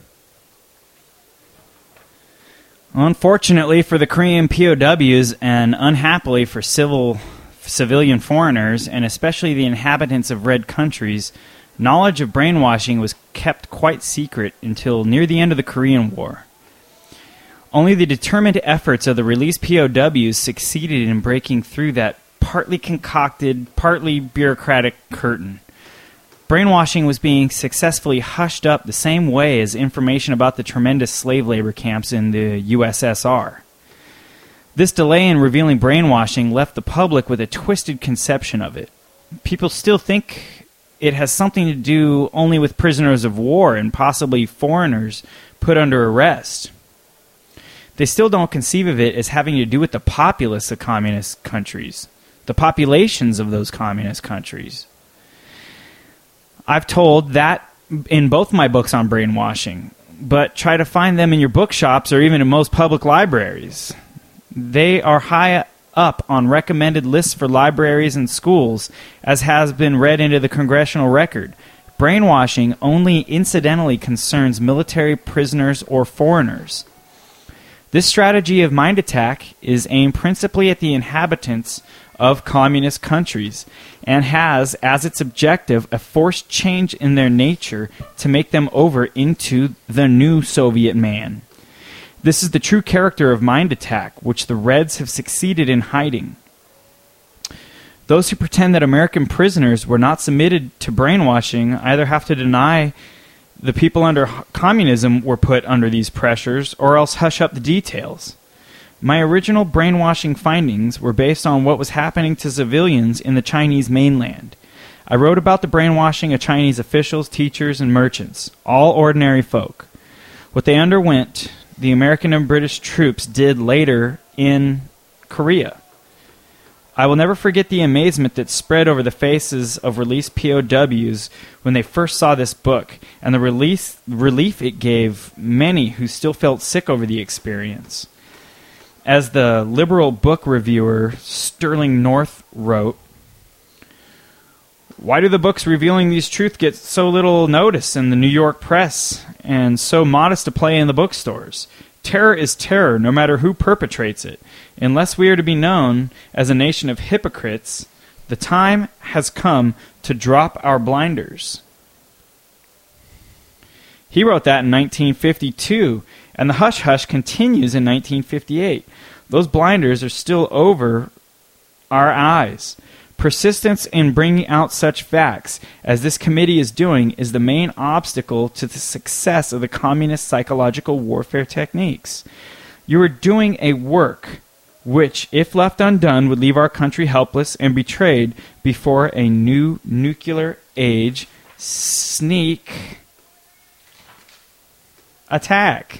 Unfortunately for the Korean P O Ws, and unhappily for civil civilian foreigners, and especially the inhabitants of red countries, knowledge of brainwashing was kept quite secret until near the end of the Korean War. Only the determined efforts of the released P O Ws succeeded in breaking through that partly concocted, partly bureaucratic curtain. Brainwashing was being successfully hushed up the same way as information about the tremendous slave labor camps in the U S S R. This delay in revealing brainwashing left the public with a twisted conception of it. People still think it has something to do only with prisoners of war and possibly foreigners put under arrest. They still don't conceive of it as having to do with the populace of communist countries, the populations of those communist countries. I've told that in both my books on brainwashing, but try to find them in your bookshops or even in most public libraries. They are high up on recommended lists for libraries and schools, as has been read into the congressional record. Brainwashing only incidentally concerns military prisoners or foreigners. This strategy of mind attack is aimed principally at the inhabitants of communist countries and has as its objective a forced change in their nature to make them over into the new Soviet man. This is the true character of mind attack, which the Reds have succeeded in hiding. Those who pretend that American prisoners were not submitted to brainwashing either have to deny the people under communism were put under these pressures or else hush up the details. My original brainwashing findings were based on what was happening to civilians in the Chinese mainland. I wrote about the brainwashing of Chinese officials, teachers, and merchants, all ordinary folk. What they underwent, the American and British troops did later in Korea. I will never forget the amazement that spread over the faces of released P O Ws when they first saw this book, and the release, relief it gave many who still felt sick over the experience. As the liberal book reviewer Sterling North wrote, "Why do the books revealing these truths get so little notice in the New York press and so modest a play in the bookstores? Terror is terror, no matter who perpetrates it. Unless we are to be known as a nation of hypocrites, the time has come to drop our blinders." He wrote that in nineteen fifty-two, and the hush-hush continues in nineteen fifty-eight. Those blinders are still over our eyes. Persistence in bringing out such facts as this committee is doing is the main obstacle to the success of the communist psychological warfare techniques. You are doing a work which, if left undone, would leave our country helpless and betrayed before a new nuclear age sneak attack.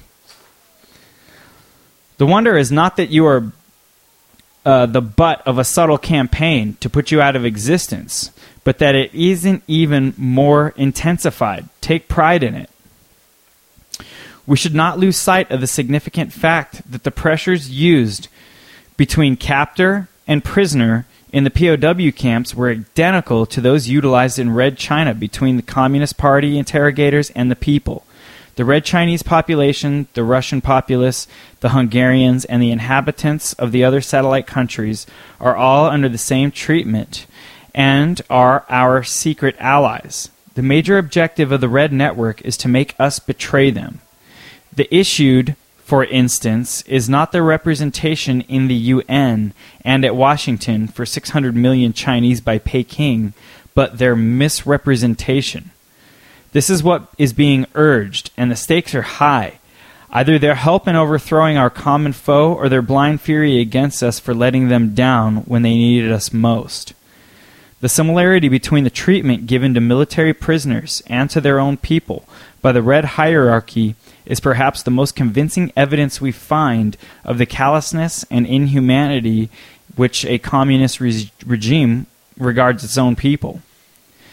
The wonder is not that you are uh, the butt of a subtle campaign to put you out of existence, but that it isn't even more intensified. Take pride in it. We should not lose sight of the significant fact that the pressures used between captor and prisoner in the P O W camps were identical to those utilized in Red China between the Communist Party interrogators and the people. The Red Chinese population, the Russian populace, the Hungarians, and the inhabitants of the other satellite countries are all under the same treatment and are our secret allies. The major objective of the Red Network is to make us betray them. The issue, for instance, is not their representation in the U N and at Washington for six hundred million Chinese by Peking, but their misrepresentation. This is what is being urged, and the stakes are high. Either their help in overthrowing our common foe or their blind fury against us for letting them down when they needed us most. The similarity between the treatment given to military prisoners and to their own people by the Red hierarchy is perhaps the most convincing evidence we find of the callousness and inhumanity which a communist re- regime regards its own people.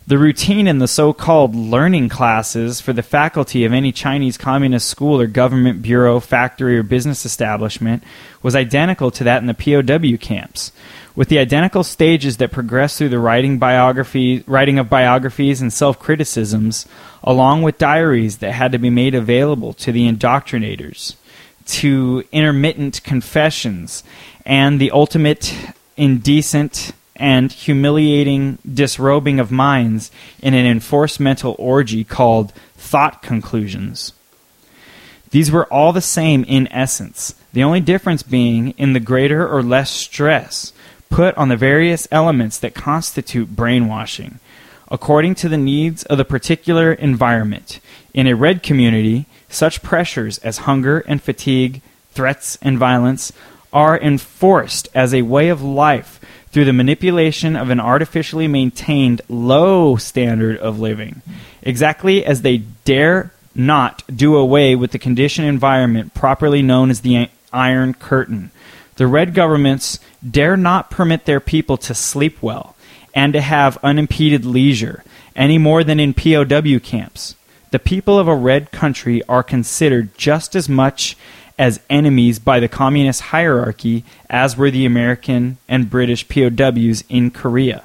The routine in the so-called learning classes for the faculty of any Chinese communist school or government bureau, factory, or business establishment was identical to that in the P O W camps, with the identical stages that progress through the writing biography, writing of biographies and self-criticisms, along with diaries that had to be made available to the indoctrinators, to intermittent confessions, and the ultimate indecent and humiliating disrobing of minds in an enforced mental orgy called thought conclusions. These were all the same in essence, the only difference being in the greater or less stress put on the various elements that constitute brainwashing, according to the needs of the particular environment. In a red community, such pressures as hunger and fatigue, threats and violence are enforced as a way of life through the manipulation of an artificially maintained low standard of living, exactly as they dare not do away with the conditioned environment properly known as the Iron Curtain. The red governments dare not permit their people to sleep well and to have unimpeded leisure, any more than in P O W camps. The people of a red country are considered just as much as enemies by the communist hierarchy as were the American and British P O Ws in Korea.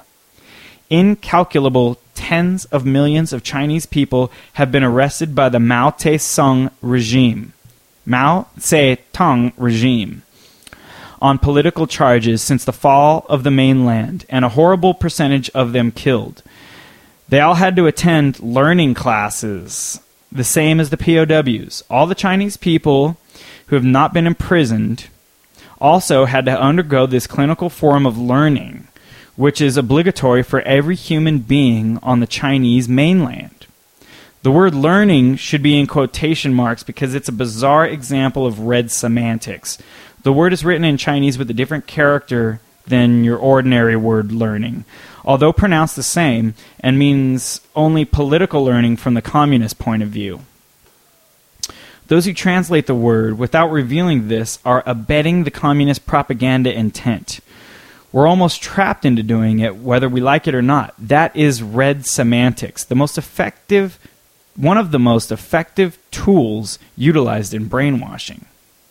Incalculable tens of millions of Chinese people have been arrested by the Mao Tse-tung regime, Mao Tse-tung regime, on political charges since the fall of the mainland, and a horrible percentage of them killed. They all had to attend learning classes, the same as the P O Ws. All the Chinese people who have not been imprisoned also had to undergo this clinical form of learning, which is obligatory for every human being on the Chinese mainland. The word learning should be in quotation marks because it's a bizarre example of red semantics. The word is written in Chinese with a different character than your ordinary word learning, although pronounced the same, and means only political learning from the communist point of view. Those who translate the word without revealing this are abetting the communist propaganda intent. We're almost trapped into doing it, whether we like it or not. That is red semantics, the most effective, one of the most effective tools utilized in brainwashing.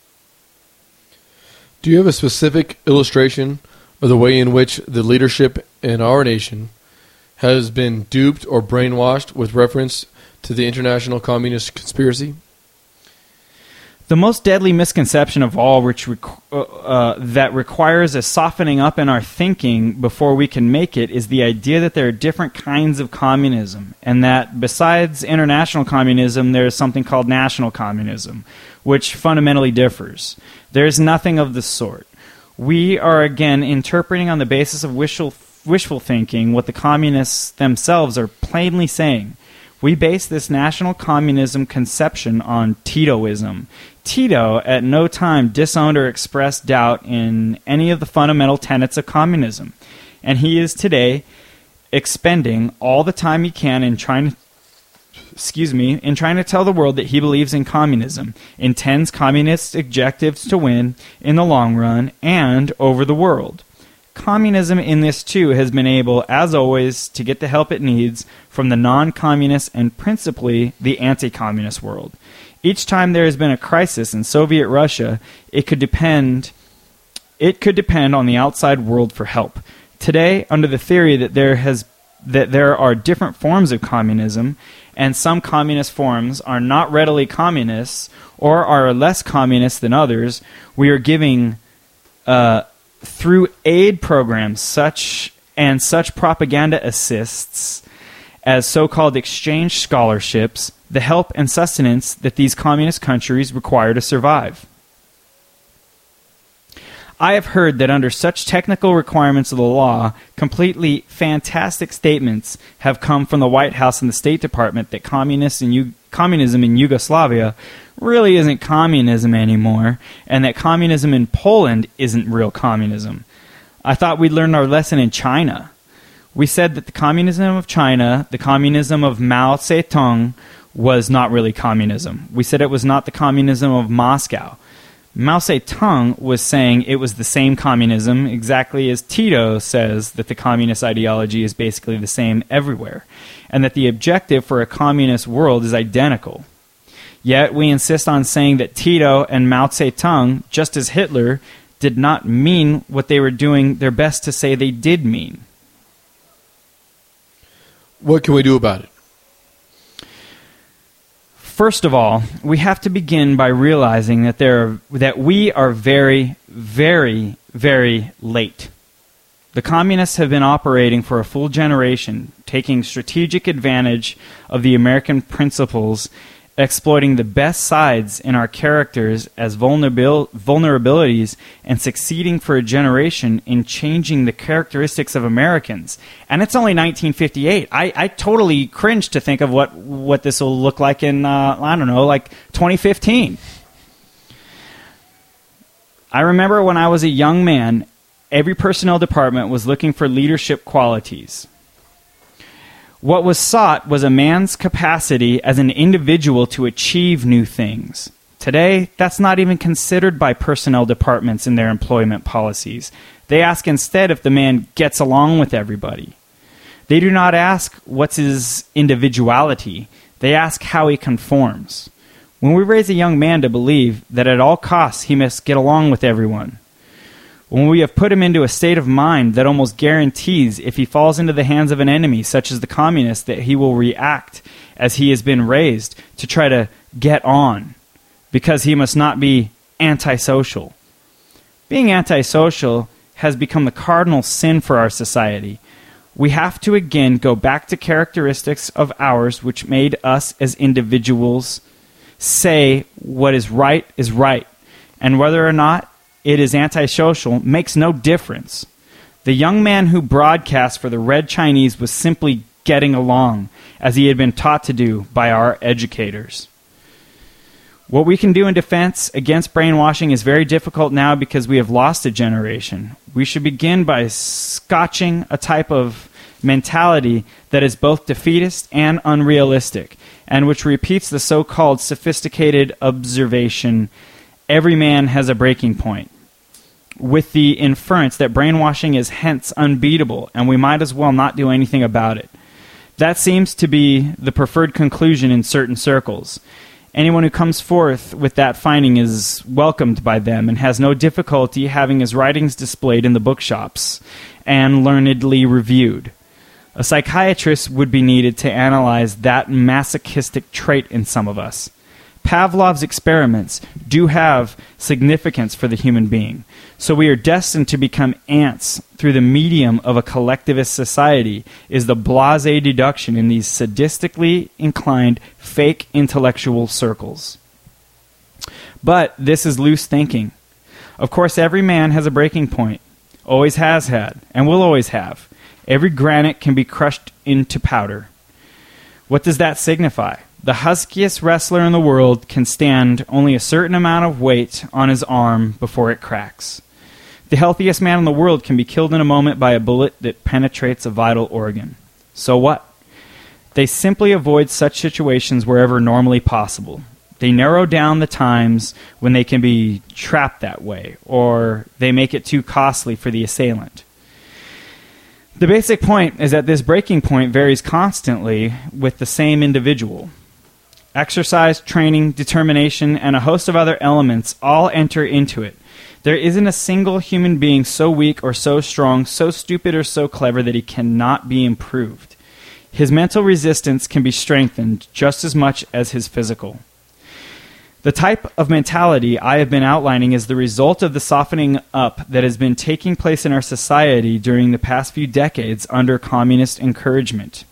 Do you have a specific illustration of the way in which the leadership in our nation has been duped or brainwashed with reference to the international communist conspiracy?
The most deadly misconception of all, which requ- uh, uh, that requires a softening up in our thinking before we can make it, is the idea that there are different kinds of communism, and that besides international communism, there is something called national communism, which fundamentally differs. There is nothing of the sort. We are again interpreting on the basis of wishful, wishful thinking what the communists themselves are plainly saying. We base this national communism conception on Titoism. Tito at no time disowned or expressed doubt in any of the fundamental tenets of communism, and he is today expending all the time he can in trying to, excuse me, in trying to tell the world that he believes in communism, intends communist objectives to win in the long run and over the world. Communism in this, too, has been able, as always, to get the help it needs from the non-communist and principally the anti-communist world. Each time there has been a crisis in Soviet Russia, it could depend it could depend on the outside world for help. Today, under the theory that there has that there are different forms of communism, and some communist forms are not readily communists or are less communist than others, we are giving uh, through aid programs such and such propaganda assists as so-called exchange scholarships, the help and sustenance that these communist countries require to survive. I have heard that under such technical requirements of the law, completely fantastic statements have come from the White House and the State Department that communists in U- communism in Yugoslavia really isn't communism anymore, and that communism in Poland isn't real communism. I thought we'd learned our lesson in China. We said that the communism of China, the communism of Mao Tse-tung, was not really communism. We said it was not the communism of Moscow. Mao Zedong was saying it was the same communism, exactly as Tito says that the communist ideology is basically the same everywhere, and that the objective for a communist world is identical. Yet we insist on saying that Tito and Mao Zedong, just as Hitler, did not mean what they were doing their best to say they did mean.
What can we do about it?
First of all, we have to begin by realizing that there are, that we are very, very, very late. The communists have been operating for a full generation, taking strategic advantage of the American principles, exploiting the best sides in our characters as vulnerabil- vulnerabilities, and succeeding for a generation in changing the characteristics of Americans. And it's only nineteen fifty-eight. I, I totally cringe to think of what, what this will look like in, uh, I don't know, like twenty fifteen. I remember when I was a young man, every personnel department was looking for leadership qualities. What was sought was a man's capacity as an individual to achieve new things. Today, that's not even considered by personnel departments in their employment policies. They ask instead if the man gets along with everybody. They do not ask what's his individuality. They ask how he conforms. When we raise a young man to believe that at all costs he must get along with everyone, when we have put him into a state of mind that almost guarantees if he falls into the hands of an enemy, such as the communist, that he will react as he has been raised to try to get on, because he must not be antisocial. Being antisocial has become the cardinal sin for our society. We have to again go back to characteristics of ours which made us as individuals say what is right is right, and whether or not it is antisocial makes no difference. The young man who broadcast for the Red Chinese was simply getting along, as he had been taught to do by our educators. What we can do in defense against brainwashing is very difficult now because we have lost a generation. We should begin by scotching a type of mentality that is both defeatist and unrealistic, and which repeats the so-called sophisticated observation, every man has a breaking point, with the inference that brainwashing is hence unbeatable, and we might as well not do anything about it. That seems to be the preferred conclusion in certain circles. Anyone who comes forth with that finding is welcomed by them and has no difficulty having his writings displayed in the bookshops and learnedly reviewed. A psychiatrist would be needed to analyze that masochistic trait in some of us. Pavlov's experiments do have significance for the human being, so we are destined to become ants through the medium of a collectivist society, is the blasé deduction in these sadistically inclined fake intellectual circles. But this is loose thinking. Of course, every man has a breaking point, always has had, and will always have. Every granite can be crushed into powder. What does that signify? The huskiest wrestler in the world can stand only a certain amount of weight on his arm before it cracks. The healthiest man in the world can be killed in a moment by a bullet that penetrates a vital organ. So what? They simply avoid such situations wherever normally possible. They narrow down the times when they can be trapped that way, or they make it too costly for the assailant. The basic point is that this breaking point varies constantly with the same individual. Exercise, training, determination, and a host of other elements all enter into it. There isn't a single human being so weak or so strong, so stupid or so clever that he cannot be improved. His mental resistance can be strengthened just as much as his physical. The type of mentality I have been outlining is the result of the softening up that has been taking place in our society during the past few decades under communist encouragement.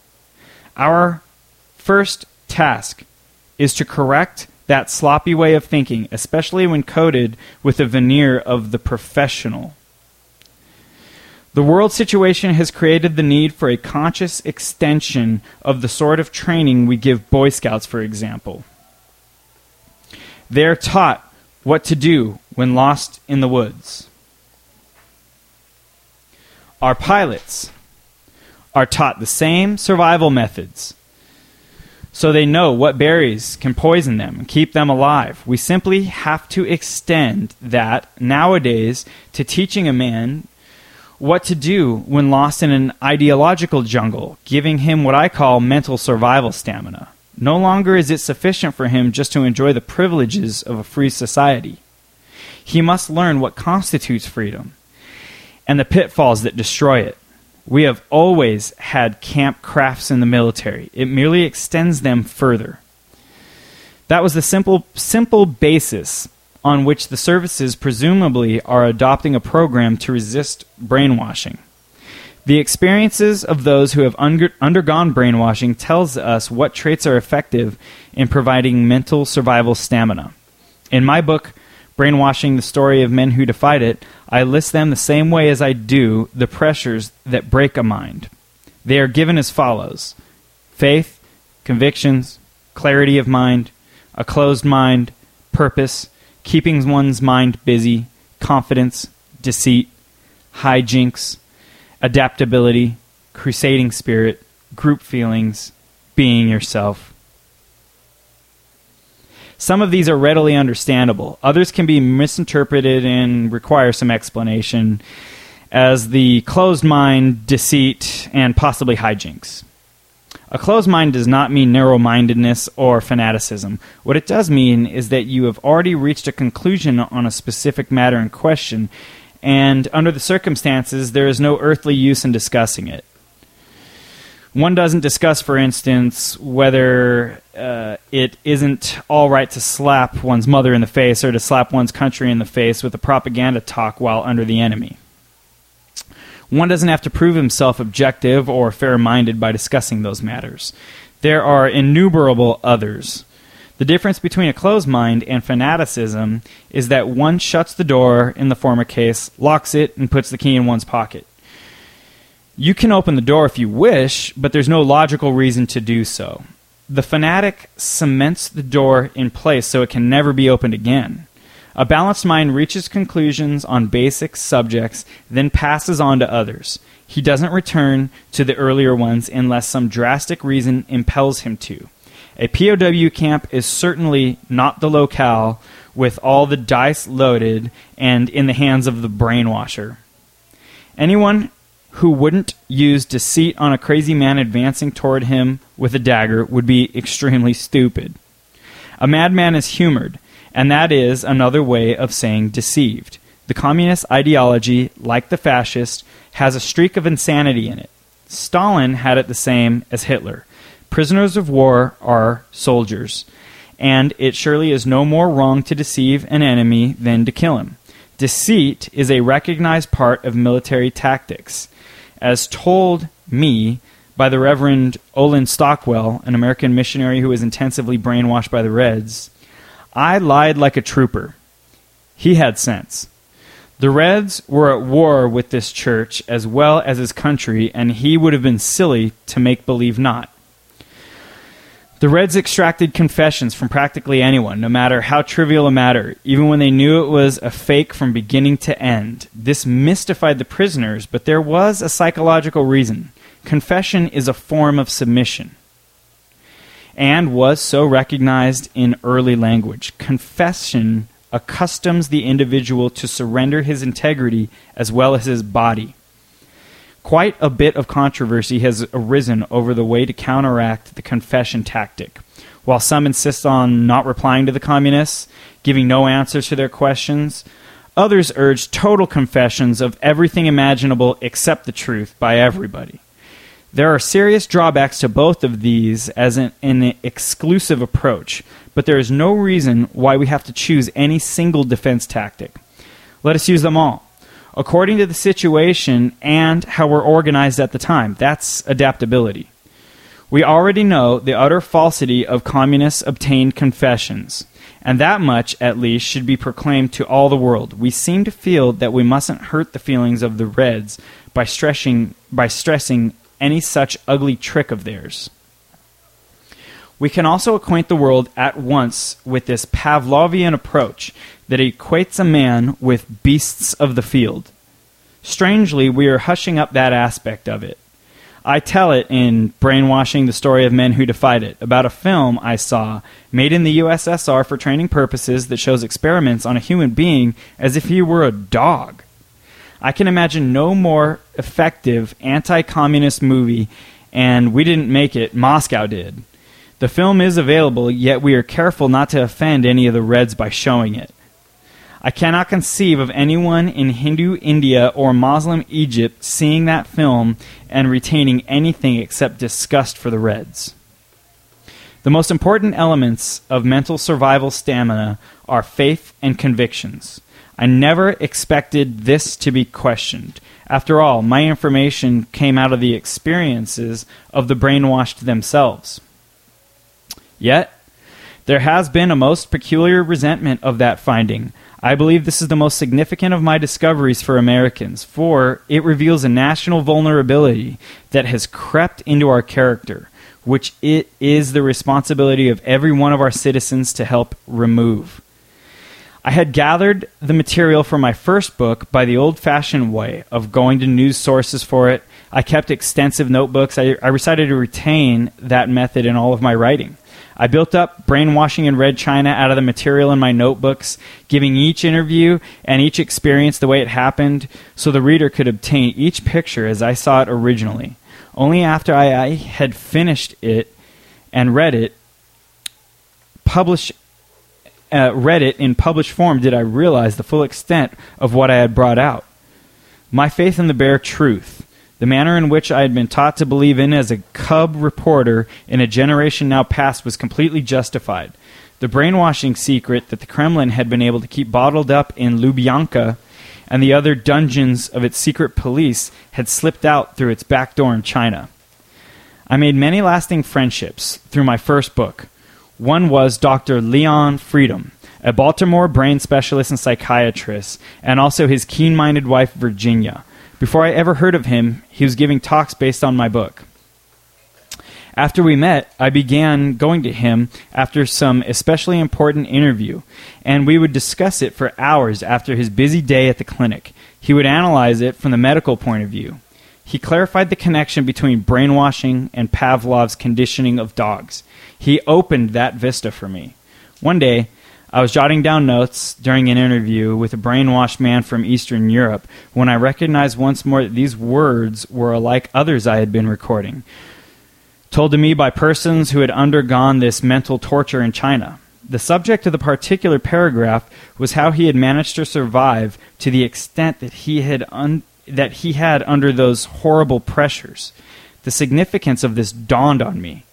Our first task is to correct that sloppy way of thinking, especially when coated with a veneer of the professional. The world situation has created the need for a conscious extension of the sort of training we give Boy Scouts, for example. They are taught what to do when lost in the woods. Our pilots are taught the same survival methods. so they know what berries can poison them and keep them alive. We simply have to extend that nowadays to teaching a man what to do when lost in an ideological jungle, giving him what I call mental survival stamina. No longer is it sufficient for him just to enjoy the privileges of a free society. He must learn what constitutes freedom and the pitfalls that destroy it. We have always had camp crafts in the military. It merely extends them further. That was the simple, simple basis on which the services presumably are adopting a program to resist brainwashing. The experiences of those who have under, undergone brainwashing tells us what traits are effective in providing mental survival stamina. In my book, Brainwashing: The Story of Men Who Defied It, I list them the same way as I do the pressures that break a mind. They are given as follows: faith, convictions, clarity of mind, a closed mind, purpose, keeping one's mind busy, confidence, deceit, hijinks, adaptability, crusading spirit, group feelings, being yourself. Some of these are readily understandable. Others can be misinterpreted and require some explanation, as the closed mind, deceit, and possibly hijinks. A closed mind does not mean narrow-mindedness or fanaticism. What it does mean is that you have already reached a conclusion on a specific matter in question, and under the circumstances, there is no earthly use in discussing it. One doesn't discuss, for instance, whether uh, it isn't all right to slap one's mother in the face or to slap one's country in the face with a propaganda talk while under the enemy. One doesn't have to prove himself objective or fair-minded by discussing those matters. There are innumerable others. The difference between a closed mind and fanaticism is that one shuts the door in the former case, locks it, and puts the key in one's pocket. You can open the door if you wish, but there's no logical reason to do so. The fanatic cements the door in place so it can never be opened again. A balanced mind reaches conclusions on basic subjects, then passes on to others. He doesn't return to the earlier ones unless some drastic reason impels him to. A P O W camp is certainly not the locale with all the dice loaded and in the hands of the brainwasher. Anyone who wouldn't use deceit on a crazy man advancing toward him with a dagger would be extremely stupid. A madman is humored, and that is another way of saying deceived. The communist ideology, like the fascist, has a streak of insanity in it. Stalin had it the same as Hitler. Prisoners of war are soldiers, and it surely is no more wrong to deceive an enemy than to kill him. Deceit is a recognized part of military tactics. As told me by the Reverend Olin Stockwell, an American missionary who was intensively brainwashed by the Reds, I lied like a trooper. He had sense. The Reds were at war with this church as well as his country, and he would have been silly to make believe not. The Reds extracted confessions from practically anyone, no matter how trivial a matter, even when they knew it was a fake from beginning to end. This mystified the prisoners, but there was a psychological reason. Confession is a form of submission, and was so recognized in early language. Confession accustoms the individual to surrender his integrity as well as his body. Quite a bit of controversy has arisen over the way to counteract the confession tactic. While some insist on not replying to the communists, giving no answers to their questions, others urge total confessions of everything imaginable except the truth by everybody. There are serious drawbacks to both of these as an, an exclusive approach, but there is no reason why we have to choose any single defense tactic. Let us use them all, according to the situation and how we're organized at the time. That's adaptability. We already know the utter falsity of communists' obtained confessions, and that much, at least, should be proclaimed to all the world. We seem to feel that we mustn't hurt the feelings of the Reds by stressing, by stressing any such ugly trick of theirs. We can also acquaint the world at once with this Pavlovian approach that equates a man with beasts of the field. Strangely, we are hushing up that aspect of it. I tell it in Brainwashing: The Story of Men Who Defied It, about a film I saw made in the U S S R for training purposes that shows experiments on a human being as if he were a dog. I can imagine no more effective anti-communist movie, and we didn't make it, Moscow did. The film is available, yet we are careful not to offend any of the Reds by showing it. I cannot conceive of anyone in Hindu India or Muslim Egypt seeing that film and retaining anything except disgust for the Reds. The most important elements of mental survival stamina are faith and convictions. I never expected this to be questioned. After all, my information came out of the experiences of the brainwashed themselves. Yet, there has been a most peculiar resentment of that finding. I believe this is the most significant of my discoveries for Americans, for it reveals a national vulnerability that has crept into our character, which it is the responsibility of every one of our citizens to help remove. I had gathered the material for my first book by the old-fashioned way of going to news sources for it. I kept extensive notebooks. I, I decided to retain that method in all of my writing. I built up Brainwashing in Red China out of the material in my notebooks, giving each interview and each experience the way it happened so the reader could obtain each picture as I saw it originally. Only after I, I had finished it and read it, published, uh, read it in published form did I realize the full extent of what I had brought out. My faith in the bare truth, the manner in which I had been taught to believe in as a cub reporter in a generation now past, was completely justified. The brainwashing secret that the Kremlin had been able to keep bottled up in Lubyanka and the other dungeons of its secret police had slipped out through its back door in China. I made many lasting friendships through my first book. One was Doctor Leon Freedom, a Baltimore brain specialist and psychiatrist, and also his keen-minded wife, Virginia. Before I ever heard of him, he was giving talks based on my book. After we met, I began going to him after some especially important interview, and we would discuss it for hours after his busy day at the clinic. He would analyze it from the medical point of view. He clarified the connection between brainwashing and Pavlov's conditioning of dogs. He opened that vista for me. One day, I was jotting down notes during an interview with a brainwashed man from Eastern Europe when I recognized once more that these words were like others I had been recording, told to me by persons who had undergone this mental torture in China. The subject of the particular paragraph was how he had managed to survive to the extent that he had un- that he had under those horrible pressures. The significance of this dawned on me.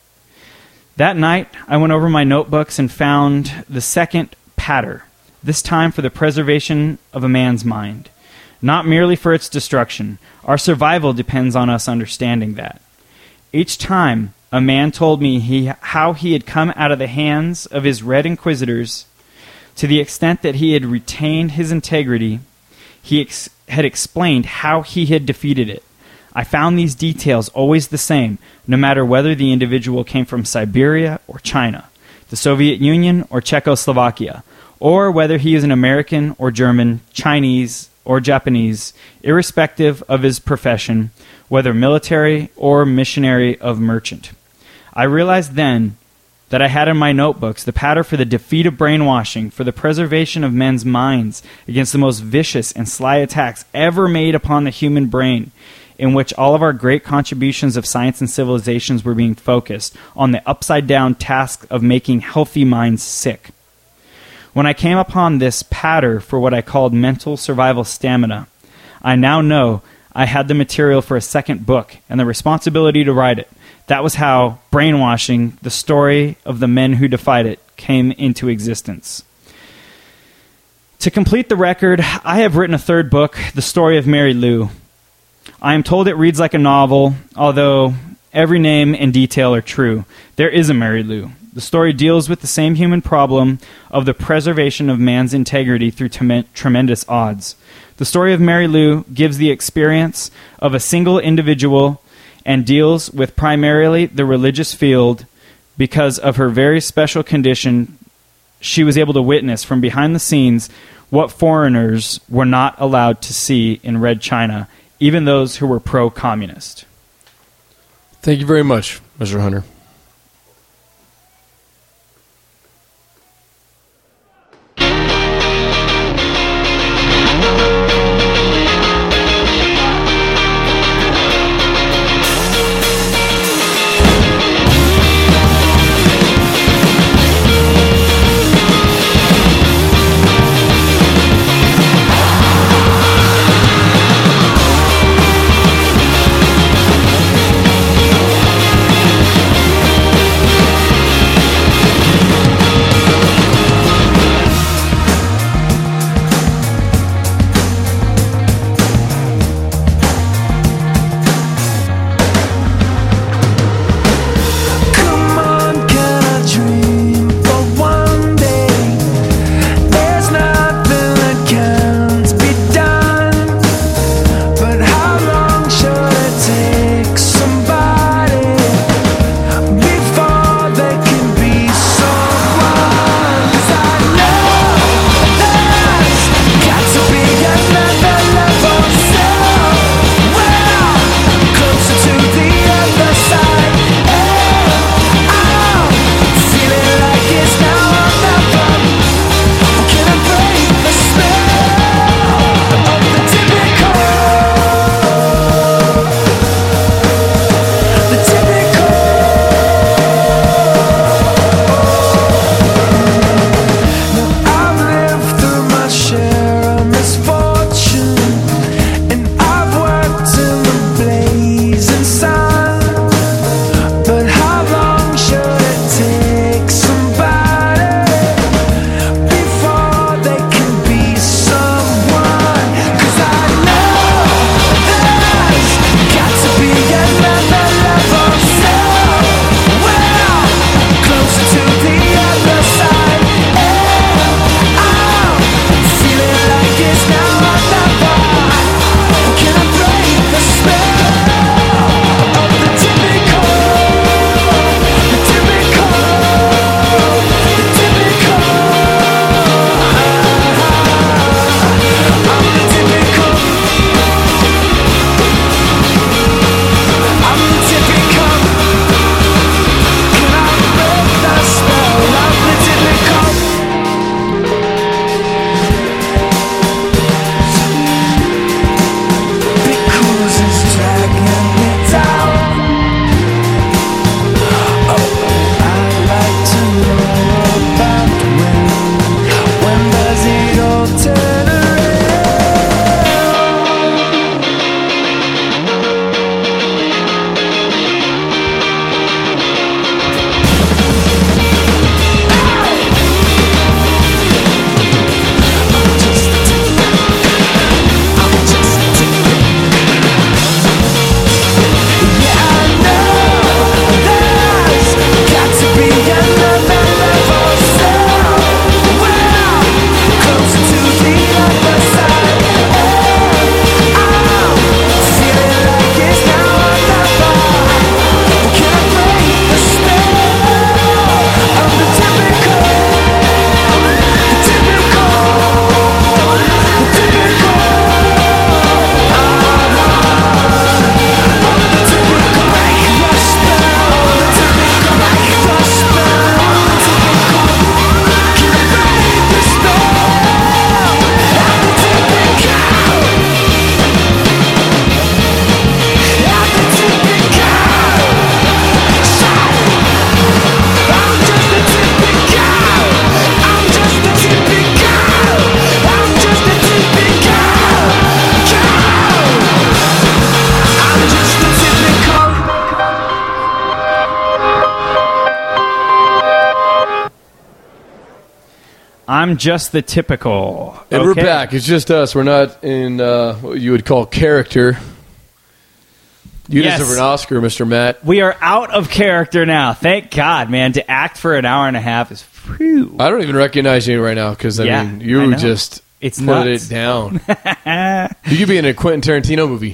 That night, I went over my notebooks and found the second patter, this time for the preservation of a man's mind. Not merely for its destruction. Our survival depends on us understanding that. Each time, a man told me he, how he had come out of the hands of his Red Inquisitors to the extent that he had retained his integrity. He ex- had explained how he had defeated it. I found these details always the same, no matter whether the individual came from Siberia or China, the Soviet Union or Czechoslovakia, or whether he is an American or German, Chinese or Japanese, irrespective of his profession, whether military or missionary of merchant. I realized then that I had in my notebooks the pattern for the defeat of brainwashing, for the preservation of men's minds against the most vicious and sly attacks ever made upon the human brain, in which all of our great contributions of science and civilizations were being focused on the upside-down task of making healthy minds sick. When I came upon this pattern for what I called mental survival stamina, I now know I had the material for a second book and the responsibility to write it. That was how Brainwashing: The Story of the Men Who Defied It came into existence. To complete the record, I have written a third book, The Story of Mary Lou. I am told it reads like a novel, although every name and detail are true. There is a Mary Lou. The story deals with the same human problem of the preservation of man's integrity through tem- tremendous odds. The story of Mary Lou gives the experience of a single individual and deals with primarily the religious field. Because of her very special condition, she was able to witness from behind the scenes what foreigners were not allowed to see in Red China, even those who were pro-communist.
Thank you very much, Mister Hunter.
I'm just the typical.
And
okay.
we're back. It's just us. We're not in uh, what you would call character. You
Yes.
deserve an Oscar, Mister Matt.
We are out of character now. Thank God, man. To act for an hour and a half is whew.
I don't even recognize you right now because I
Yeah,
mean
I
you
know.
just
It's
put
nuts.
it down. You could be in a Quentin Tarantino movie.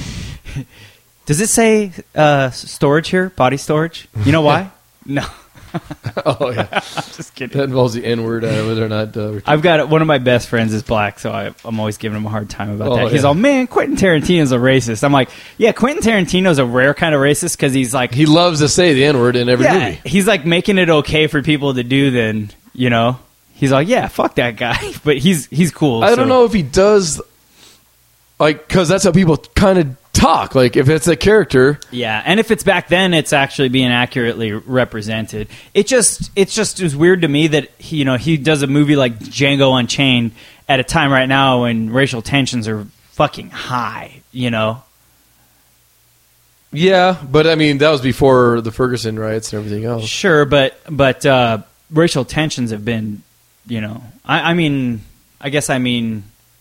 Does it say uh, storage here? Body storage? You know why? No.
Oh, yeah.
Just kidding.
That involves the N-word, uh, whether or not... Uh,
I've got one of my best friends is black, so I, I'm always giving him a hard time about
Oh,
that. He's
yeah.
all, man, Quentin Tarantino's a racist. I'm like, yeah, Quentin Tarantino's a rare kind of racist because he's like...
he loves to say the N-word in every
yeah,
movie.
he's like making it okay for people to do then, you know? He's like, yeah, fuck that guy. But he's he's cool.
I
so.
don't know if he does... Like, because that's how people kind of talk. Like, if it's a character...
Yeah, and if it's back then, it's actually being accurately represented. It just, it's just is weird to me that he, you know, he does a movie like Django Unchained at a time right now when racial tensions are fucking high. You know?
Yeah, but I mean, that was before the Ferguson riots and everything else.
Sure, but but uh, racial tensions have been, you know, I, I mean, I guess I mean,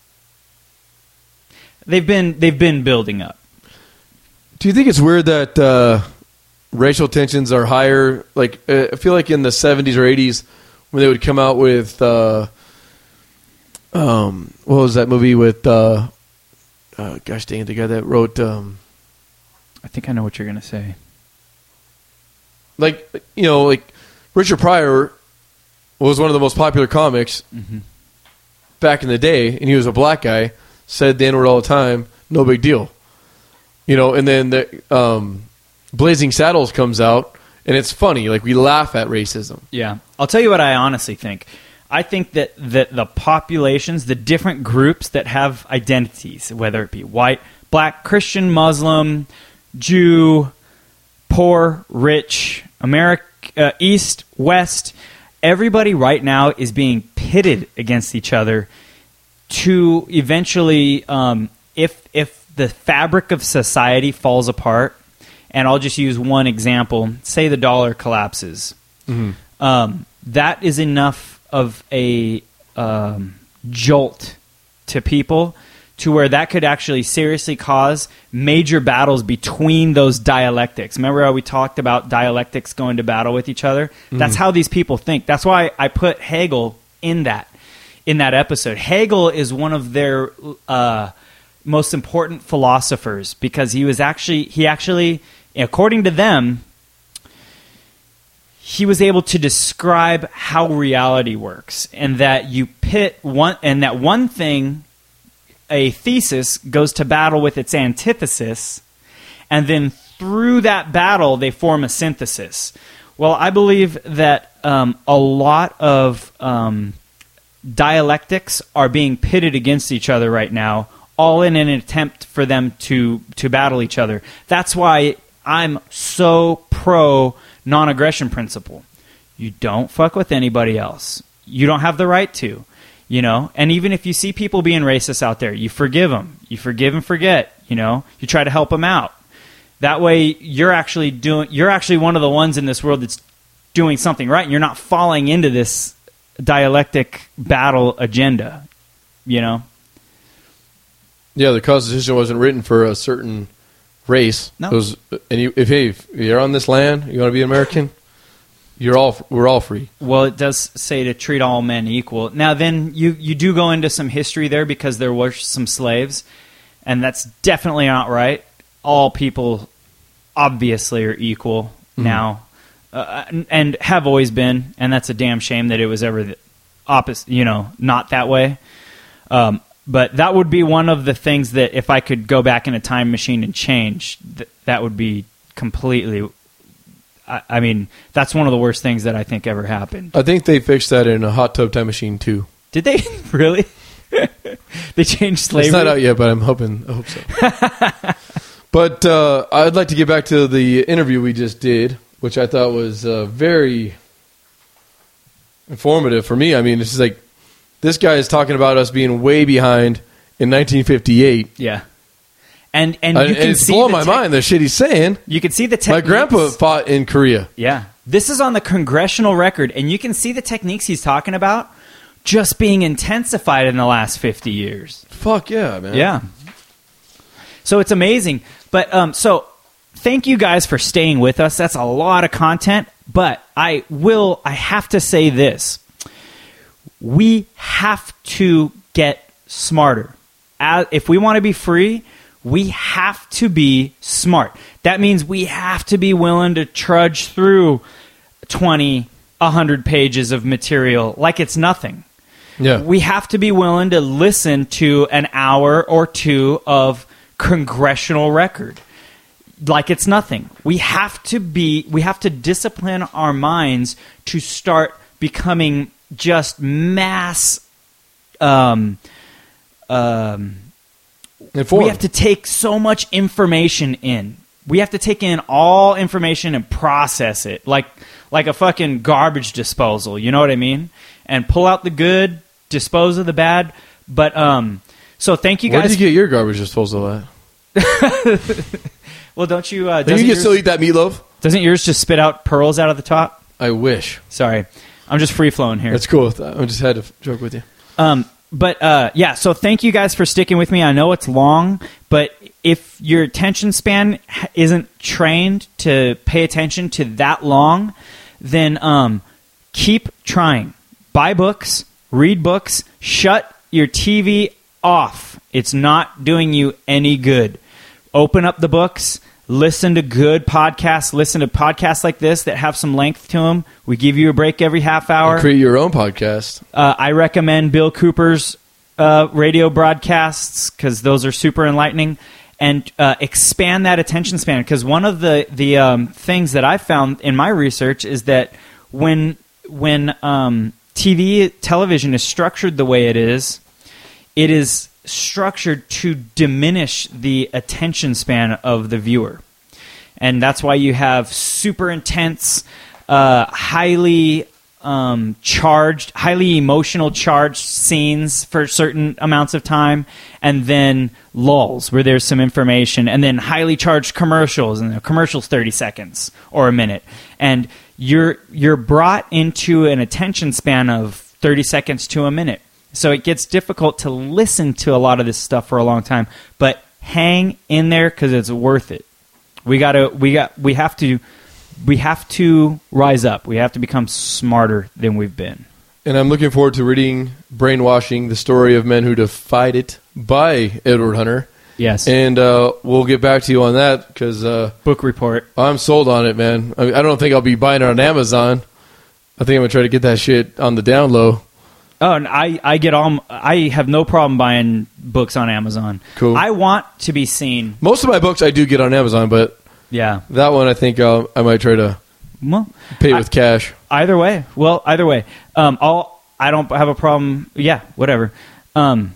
they've been they've been building up.
Do you think it's weird that uh, racial tensions are higher? Like, uh, I feel like in the seventies or eighties, when they would come out with, uh, um, what was that movie with, uh, uh, gosh dang it, the guy that wrote, um,
I think I know what you're gonna say.
like, you know, like Richard Pryor was one of the most popular comics
Mm-hmm.
back in the day, and he was a black guy, said the N-word all the time, no big deal. You know, and then the um, Blazing Saddles comes out, and it's funny. Like, we laugh at racism.
Yeah. I'll tell you what I honestly think. I think that, that the populations, the different groups that have identities, whether it be white, black, Christian, Muslim, Jew, poor, rich, America, uh, East, West, everybody right now is being pitted against each other to eventually, um, if if the fabric of society falls apart, and I'll just use one example, say the dollar collapses,
Mm-hmm.
um, that is enough of a um, jolt to people to where that could actually seriously cause major battles between those dialectics. Remember how we talked about dialectics going to battle with each other? Mm-hmm. That's how these people think. That's why I put Hegel in that in that episode. Hegel is one of their uh, most important philosophers because he was actually he actually, according to them, he was able to describe how reality works, and that you pit one, and that one thing, a thesis, goes to battle with its antithesis, and then through that battle they form a synthesis. Well, I believe that um, a lot of um, dialectics are being pitted against each other right now, all in an attempt for them to to battle each other. That's why I'm so pro non-aggression principle. You don't fuck with anybody else. You don't have the right to, you know. And even if you see people being racist out there, you forgive them. You forgive and forget. You know, you try to help them out. That way, you're actually doing. You're actually one of the ones in this world that's doing something right, and you're not falling into this dialectic battle agenda. You know.
Yeah, the Constitution wasn't written for a certain race.
No.
It was, and you, if, hey, if you're on this land, you want to be American, you're all we're all free.
Well, it does say to treat all men equal. Now, then you, you do go into some history there because there were some slaves, and that's definitely not right. All people obviously are equal mm-hmm. now, uh, and have always been, and that's a damn shame that it was ever the opposite. You know, not that way. Um, But that would be one of the things that if I could go back in a time machine and change, th- that would be completely... I, I mean, that's one of the worst things that I think ever happened.
I think they fixed that in a hot tub time machine, too.
Did they? Really? They changed slavery?
It's not out yet, but I'm hoping. I hope so. But uh, I'd like to get back to the interview we just did, which I thought was uh, very informative for me. I mean, it's just like, this guy is talking about us being way behind in nineteen fifty-eight.
Yeah. And and
I,
you can
and it's
see
blowing
the
my
tech-
mind, the shit he's saying.
You can see the
My
techniques.
grandpa fought in Korea.
Yeah. This is on the congressional record, and you can see the techniques he's talking about just being intensified in the last fifty years.
Fuck yeah, man.
Yeah. So it's amazing. But um, so thank you guys for staying with us. That's a lot of content. But I will, I have to say this. We have to get smarter. As, if we want to be free, we have to be smart. That means we have to be willing to trudge through twenty, one hundred pages of material like it's nothing.
Yeah.
We have to be willing to listen to an hour or two of congressional record like it's nothing. We have to be we have to discipline our minds to start becoming just mass um um
Informed.
we have to take so much information in. We have to take in all information and process it like like a fucking garbage disposal, you know what I mean? And pull out the good, dispose of the bad. But um so thank you guys.
Where did you get your garbage disposal at?
Well, don't you uh
Do
doesn't
you
yours,
still eat that meatloaf?
doesn't yours just spit out pearls out of the top?
I wish.
Sorry. I'm just free flowing here.
That's cool. I just had to joke with you.
Um, but uh, yeah, so thank you guys for sticking with me. I know it's long, but if your attention span isn't trained to pay attention to that long, then um, keep trying. Buy books, read books, shut your T V off. It's not doing you any good. Open up the books. Listen to good podcasts. Listen to podcasts like this that have some length to them. We give you a break every half hour.
And create your own podcast.
Uh, I recommend Bill Cooper's uh, radio broadcasts because those are super enlightening. And uh, expand that attention span, because one of the the um, things that I found in my research is that when when um, T V television is structured the way it is, it is structured to diminish the attention span of the viewer. And that's why you have super intense, uh, highly um, charged, highly emotional charged scenes for certain amounts of time, and then lulls where there's some information, and then highly charged commercials, and the commercial's thirty seconds or a minute. And you're you're brought into an attention span of thirty seconds to a minute. So it gets difficult to listen to a lot of this stuff for a long time, but hang in there because it's worth it. We gotta, we got, we have to, we have to rise up. We have to become smarter than we've been.
And I'm looking forward to reading Brainwashing: The Story of Men Who Defied It by Edward Hunter.
Yes.
And uh, we'll get back to you on that because uh,
book report.
I'm sold on it, man. I, mean, I don't think I'll be buying it on Amazon. I think I'm gonna try to get that shit on the down low.
Oh, and I, I get all I have no problem buying books on Amazon.
Cool.
I want to be seen.
Most of my books I do get on Amazon, but
yeah,
that one I think uh, I might try to
well,
pay
I,
with cash.
Either way, well, either way, um, I'll I don't have a problem. Yeah, whatever. Um,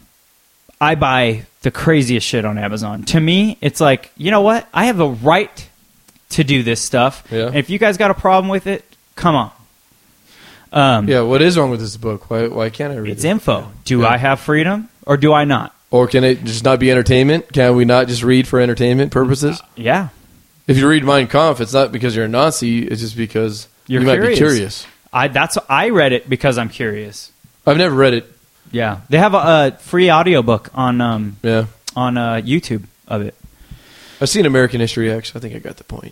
I buy the craziest shit on Amazon. To me, it's like, you know what? I have a right to do this stuff.
Yeah.
And if you guys got a problem with it, come on. Um,
Yeah, what is wrong with this book? Why why can't I read
It's
it?
info. Do
Yeah.
I have freedom or do I not?
Or can it just not be entertainment? Can we not just read for entertainment purposes?
Yeah.
If you read Mein Kampf, it's not because you're a Nazi. It's just because
You're
you might
curious.
be curious.
I that's I read it because I'm curious.
I've never read it.
Yeah. They have a, a free audiobook on um
Yeah.
on uh, YouTube of it.
I've seen American History X. I think I got the point.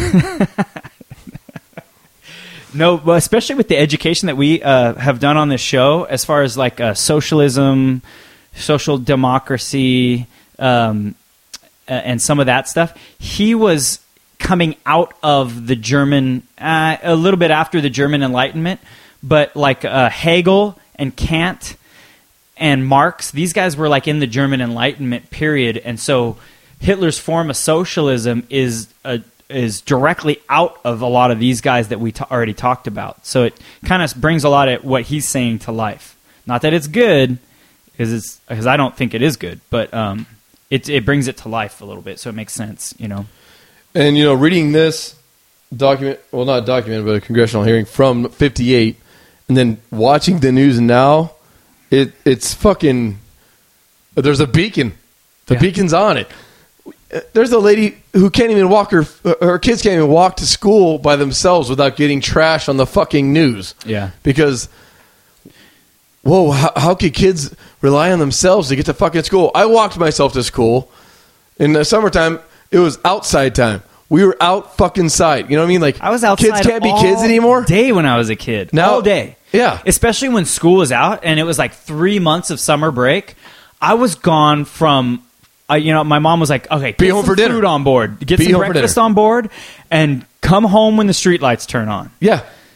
No, but especially with the education that we uh, have done on this show, as far as like uh, socialism, social democracy, um, uh, and some of that stuff. He was coming out of the German, uh, a little bit after the German Enlightenment, but like uh, Hegel and Kant and Marx, these guys were like in the German Enlightenment period, and so Hitler's form of socialism is a is directly out of a lot of these guys that we t- already talked about. So it kind of brings a lot of what he's saying to life. Not that it's good, because it's because I don't think it is good, but um, it it brings it to life a little bit, so it makes sense, you know.
And, you know, reading this document, well, not a document, but a congressional hearing from fifty-eight, and then watching the news now, it it's fucking, there's a beacon. The
Yeah.
beacon's on it. There's a lady who can't even walk her, her kids can't even walk to school by themselves without getting trash on the fucking news.
Yeah.
Because, whoa, how, how could kids rely on themselves to get to fucking school? I walked myself to school. In the summertime, it was outside time. We were out fucking side. You know what I mean? Like,
I was outside
kids can't be
all
kids anymore.
day when I was a kid.
Now-
all day.
Yeah.
Especially when school was out and it was like three months of summer break. I was gone from... Uh, you know, my mom was like, "Okay,
Be
get
home
some
for dinner.
food on board, get
Be
some
home for
breakfast
dinner."
on board, and come home when the streetlights turn on."
Yeah.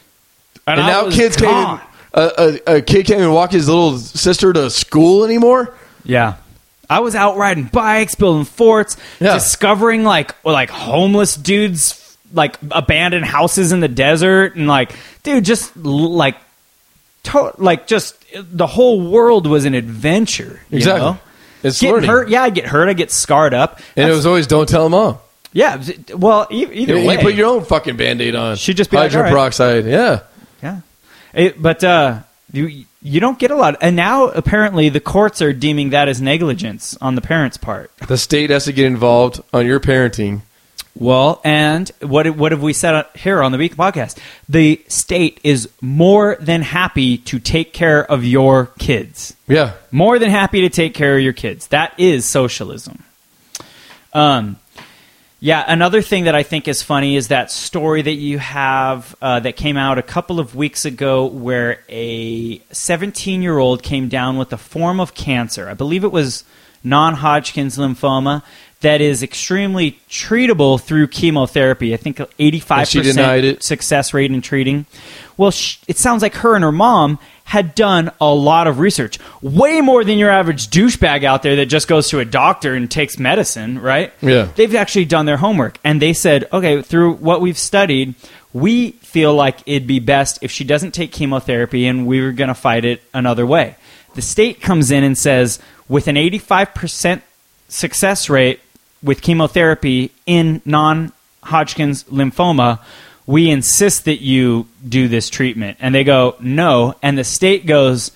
And,
I
now
was
kids can't
gone.
even, a, a, a kid can't even walk his little sister to school anymore.
Yeah. I was out riding bikes, building forts,
Yeah.
discovering like like homeless dudes, like abandoned houses in the desert, and like, dude, just l- like, to- like just the whole world was an adventure. You
Exactly.
know?
It's
Getting
learning.
hurt, yeah, I get hurt, I get scarred up,
And
That's-
it was always, don't tell mom.
yeah. Well, e- either
You,
way,
you put your own fucking Band-Aid on.
She'd just be like,
hydrogen
all right.
peroxide. Yeah.
yeah. It, but uh, you you don't get a lot, and now apparently the courts are deeming that as negligence on the parents' part.
The state has to get involved on your parenting.
Well, and what what have we said here on the Beacon Podcast? The state is more than happy to take care of your kids.
Yeah.
More than happy to take care of your kids. That is socialism. Um, yeah. Another thing that I think is funny is that story that you have uh, that came out a couple of weeks ago, where a seventeen-year-old came down with a form of cancer. I believe it was non-Hodgkin's lymphoma. That is extremely treatable through chemotherapy. I think eighty-five
And she
percent
denied it.
success rate in treating. Well, sh- it sounds like her and her mom had done a lot of research. Way more than your average douchebag out there that just goes to a doctor and takes medicine, right?
Yeah.
They've actually done their homework. And they said, okay, through what we've studied, we feel like it'd be best if she doesn't take chemotherapy, and we were going to fight it another way. The state comes in and says, with an eighty-five percent success rate with chemotherapy in non-Hodgkin's lymphoma, we insist that you do this treatment. And they go, no. And the state goes,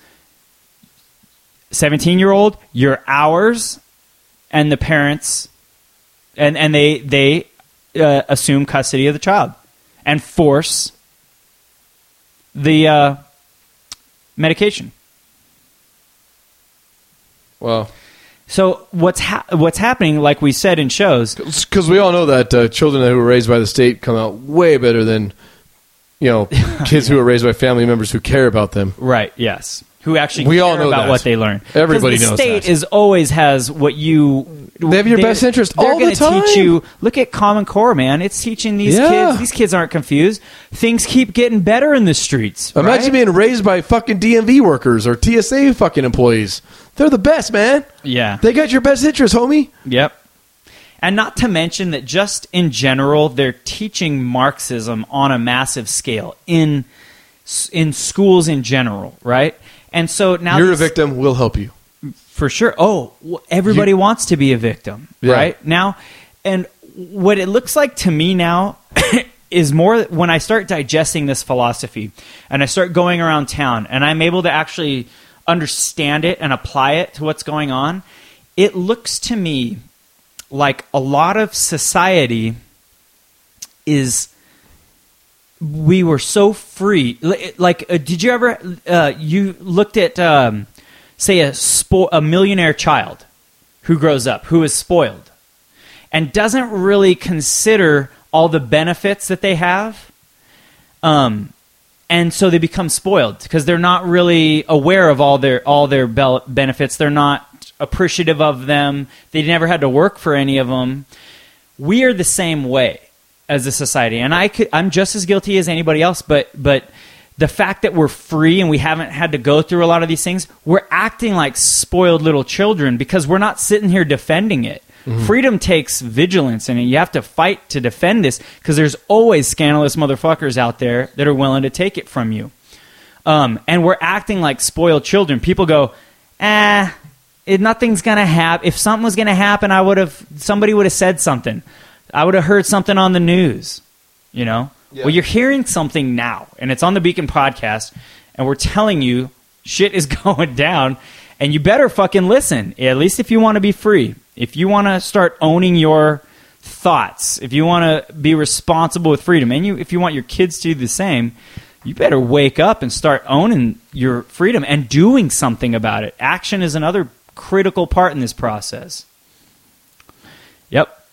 seventeen-year-old, you're ours, and the parents, and, and they, they uh, assume custody of the child and force the uh, medication.
Wow.
So what's ha- what's happening, like we said in shows,
Because we all know that uh, children who are raised by the state come out way better than, you know, kids who are raised by family members who care about them.
right? Yes, who actually
We
care
all know
about
that.
what they learn. 'Cause
Everybody
the
knows
state
that.
is always has what you.
They have your
they're-
best interest
they're
all the
gonna
time.
Teach you. Look at Common Core, man. It's teaching these
Yeah.
kids. These kids aren't confused. Things keep getting better in the streets.
Imagine
right?
being raised by fucking D M V workers or T S A fucking employees. They're the best, man.
Yeah.
They got your best interest, homie.
Yep. And not to mention that just in general, they're teaching Marxism on a massive scale in in schools in general, right? And so now
You're a
these-
victim. We'll help you.
for sure. Oh, w- everybody
You-
wants to be a victim,
Yeah.
right? Now, and what it looks like to me now is more when I start digesting this philosophy and I start going around town and I'm able to actually understand it and apply it to what's going on, it looks to me like a lot of society is we were so free. Li- Like, uh, did you ever uh, you looked at um, say a spo- a millionaire child who grows up who is spoiled and doesn't really consider all the benefits that they have, um, and so they become spoiled because they're not really aware of all their all their bel- benefits. They're not appreciative of them. They never had to work for any of them. We are the same way as a society, and I could, I'm just as guilty as anybody else. But but the fact that we're free and we haven't had to go through a lot of these things, we're acting like spoiled little children because we're not sitting here defending it. Mm-hmm. Freedom takes vigilance, and you have to fight to defend this because there's always scandalous motherfuckers out there that are willing to take it from you. Um, and we're acting like spoiled children. People go, ah, it, nothing's gonna happen. If something was gonna happen, I would have. Somebody would have said something. I would have heard something on the news. You know.
Yeah.
Well, you're hearing something now, and it's on the Beacon Podcast, and we're telling you shit is going down, and you better fucking listen. At least if you want to be free. If you want to start owning your thoughts, if you want to be responsible with freedom, and you, if you want your kids to do the same, you better wake up and start owning your freedom and doing something about it. Action is another critical part in this process. Yep.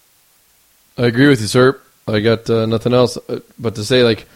I agree with you, sir. I got uh, nothing else uh, but to say, like,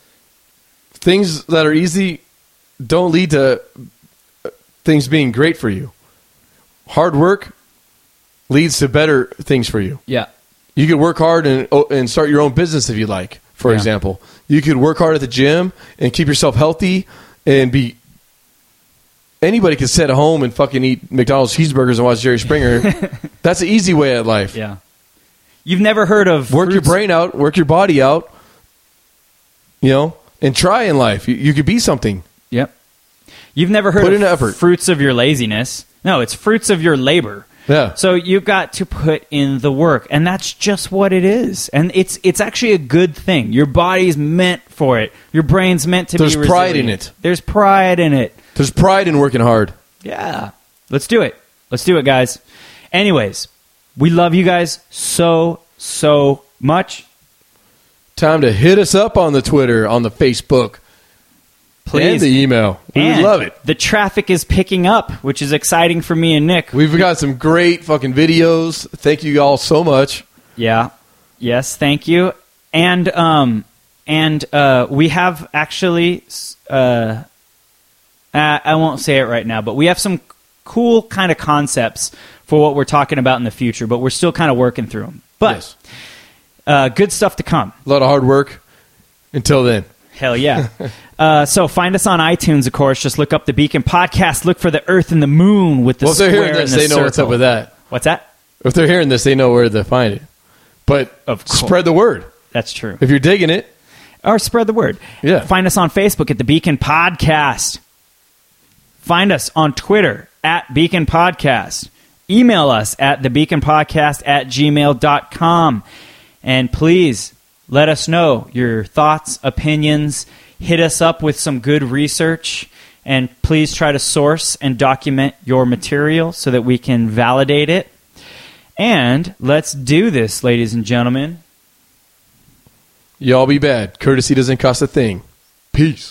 things that are easy don't lead to uh, things being great for you. Hard work leads to better things for you.
Yeah.
You could work hard and oh, and start your own business if you like. for
Yeah.
example. You could work hard at the gym and keep yourself healthy and be... Anybody could sit at home and fucking eat McDonald's cheeseburgers and watch Jerry Springer. That's the easy way at life.
Yeah. You've never heard of...
Work your
fruits-
brain out, work your body out, you know, and try in life. You, you could be something.
Yep. You've never heard
Put
of
in effort.
fruits of your laziness. No, it's fruits of your labor.
Yeah.
So you've got to put in the work, and that's just what it is. And it's it's actually a good thing. Your body's meant for it. Your brain's meant to
There's
be
pride in
resilient.
it.
There's pride in it.
There's pride in working hard.
Yeah. Let's do it. Let's do it, guys. Anyways, we love you guys so, so much.
Time to hit us up on the Twitter, on the Facebook,
Please.
and the email. We
And
would love it.
the traffic is picking up, which is exciting for me and Nick.
We've got some great fucking videos. Thank you all so much.
Yeah. Yes, thank you. And um and uh we have actually uh uh, I won't say it right now, but we have some cool kind of concepts for what we're talking about in the future, but we're still kind of working through them. But
Yes.
uh, good stuff to come.
A lot of hard work. Until then.
Hell yeah. uh, so find us on iTunes, of course. Just look up the Beacon Podcast. Look for the Earth and the Moon with the
Well, if they're
square
hearing this,
and the
they know what's up
circle.
with that.
What's that?
If they're hearing this, they know where to find it. But
Of course.
spread the word.
That's true.
If you're digging it,
Or spread the word.
Yeah.
Find us on Facebook at the Beacon Podcast. Find us on Twitter at Beacon Podcast. Email us at thebeaconpodcast at gmail dot com. And please let us know your thoughts, opinions. Hit us up with some good research. And please try to source and document your material so that we can validate it. And let's do this, ladies and gentlemen.
y'all be bad. Courtesy doesn't cost a thing. Peace.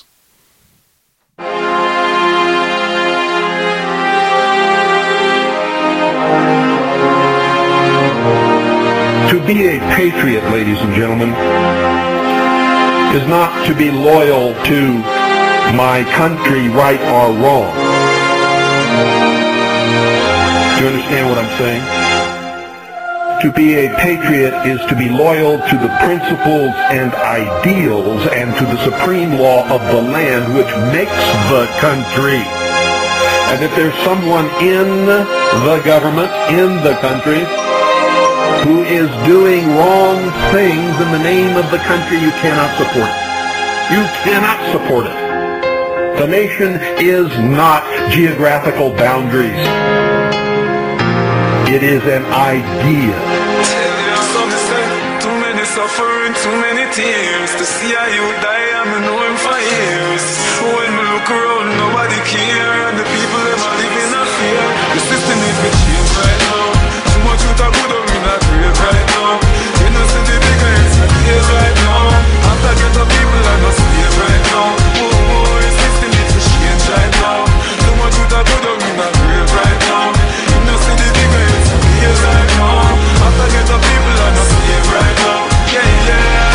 To be a patriot, ladies and gentlemen, is not to be loyal to my country, right or wrong. Do you understand what I'm saying? To be a patriot is to be loyal to the principles and ideals and to the supreme law of the land which makes the country. And if there's someone in the government, in the country, who is doing wrong things in the name of the country, you cannot support it. You cannot support it. The nation is not geographical boundaries. It is an idea.
Too many suffering, too many tears. To see how you die, I'm knowing for years. When we look around, nobody care. And the people them are living in fear. The system needs to change right now. Too much youth are good up in a grave right now. You know, see the bigger it's a days right now. After get the people are not stay right now. Oh, oh, the system needs to change right now. Too much youth are good up in a grave right now. You know, see the bigger it's a days right now. After get the people are not stay right now. Yeah, yeah.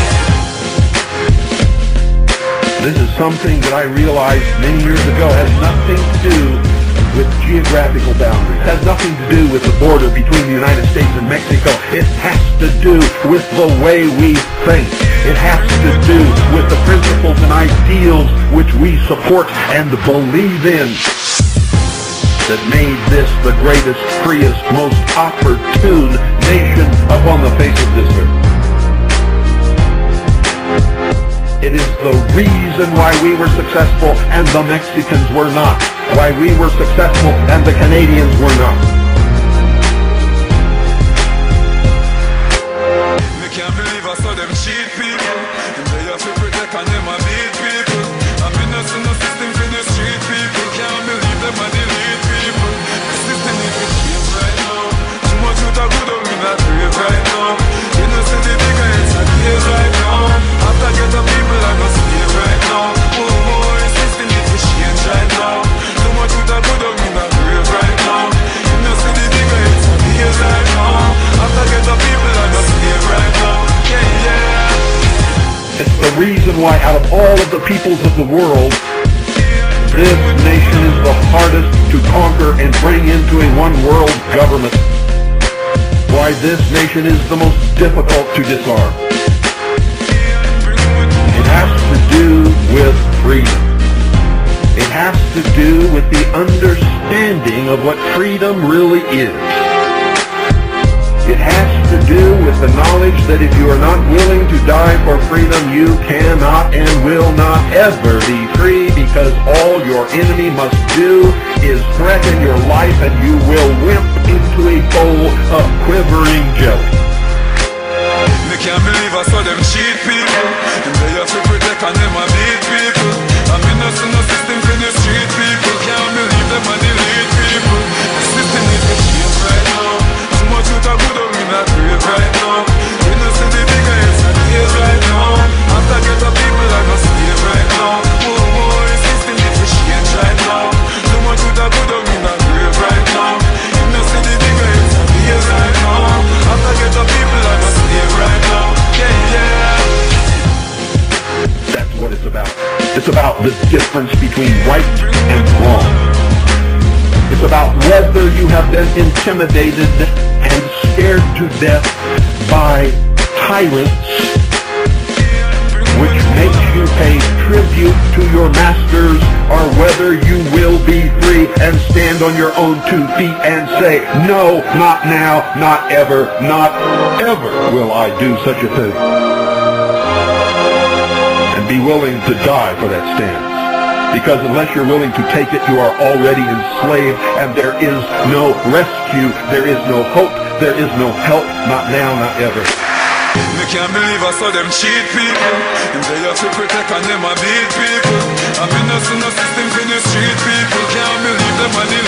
This is something that I realized many years ago has nothing to do with geographical boundaries. It has nothing to do with the border between the United States and Mexico. It has to do with the way we think. It has to do with the principles and ideals which we support and believe in that made this the greatest, freest, most opportune nation upon the face of this earth. It is the reason why we were successful and the Mexicans were not. Why we were successful and the Canadians were not.
Me can't believe I saw them cheat people. Them they have to protect and them a beat people. I'm in a no system for the street people. Can't believe them a delete people. The system needs to change right now. Too much youth are good up in that grave right now. You know see the bigger it's a days right now. After get the people are not stay right now. Oh, oh, the system needs to change right now. Too much youth are good up in that grave right now. You know see the bigger it's a days right now. After get the people are not stay right now. Yeah, yeah.
It's the reason why out of all of the peoples of the world, this nation is the hardest to conquer and bring into a one-world government. Why this nation is the most difficult to disarm. do with freedom. It has to do with the understanding of what freedom really is. It has to do with the knowledge that if you are not willing to die for freedom, you cannot and will not ever be free, because all your enemy must do is threaten your life and you will wimp into a bowl of quivering jelly.
Me can't believe I saw them cheat people. Them they have to protect and them a beat people. I'm in no no system for the street people. Can't believe them and elite people. The system needs to change right now. Too much youth are good in a grave right now. We no see the bigger it's a days right now. After get the people I must slave right now. Oh oh, the system needs to change right now. Too much youth are good in a grave right now. We no see the bigger it's a days right now. After get the people I must slave right now. Yeah yeah.
That's what it's about. It's about the difference between right and wrong. It's about whether you have been intimidated and scared to death by tyrants, which makes you pay tribute to your masters, or whether you will be free and stand on your own two feet and say, no, not now, not ever, not ever will I do such a thing. And be willing to die for that stance. Because unless you're willing to take it, you are already enslaved, and there is no rescue, there is no hope, there is no help, not now, not ever.
Me can't believe I saw them cheat people. Them they have to protect and them a beat people. I'm in no no system for the street people. Can't believe them and the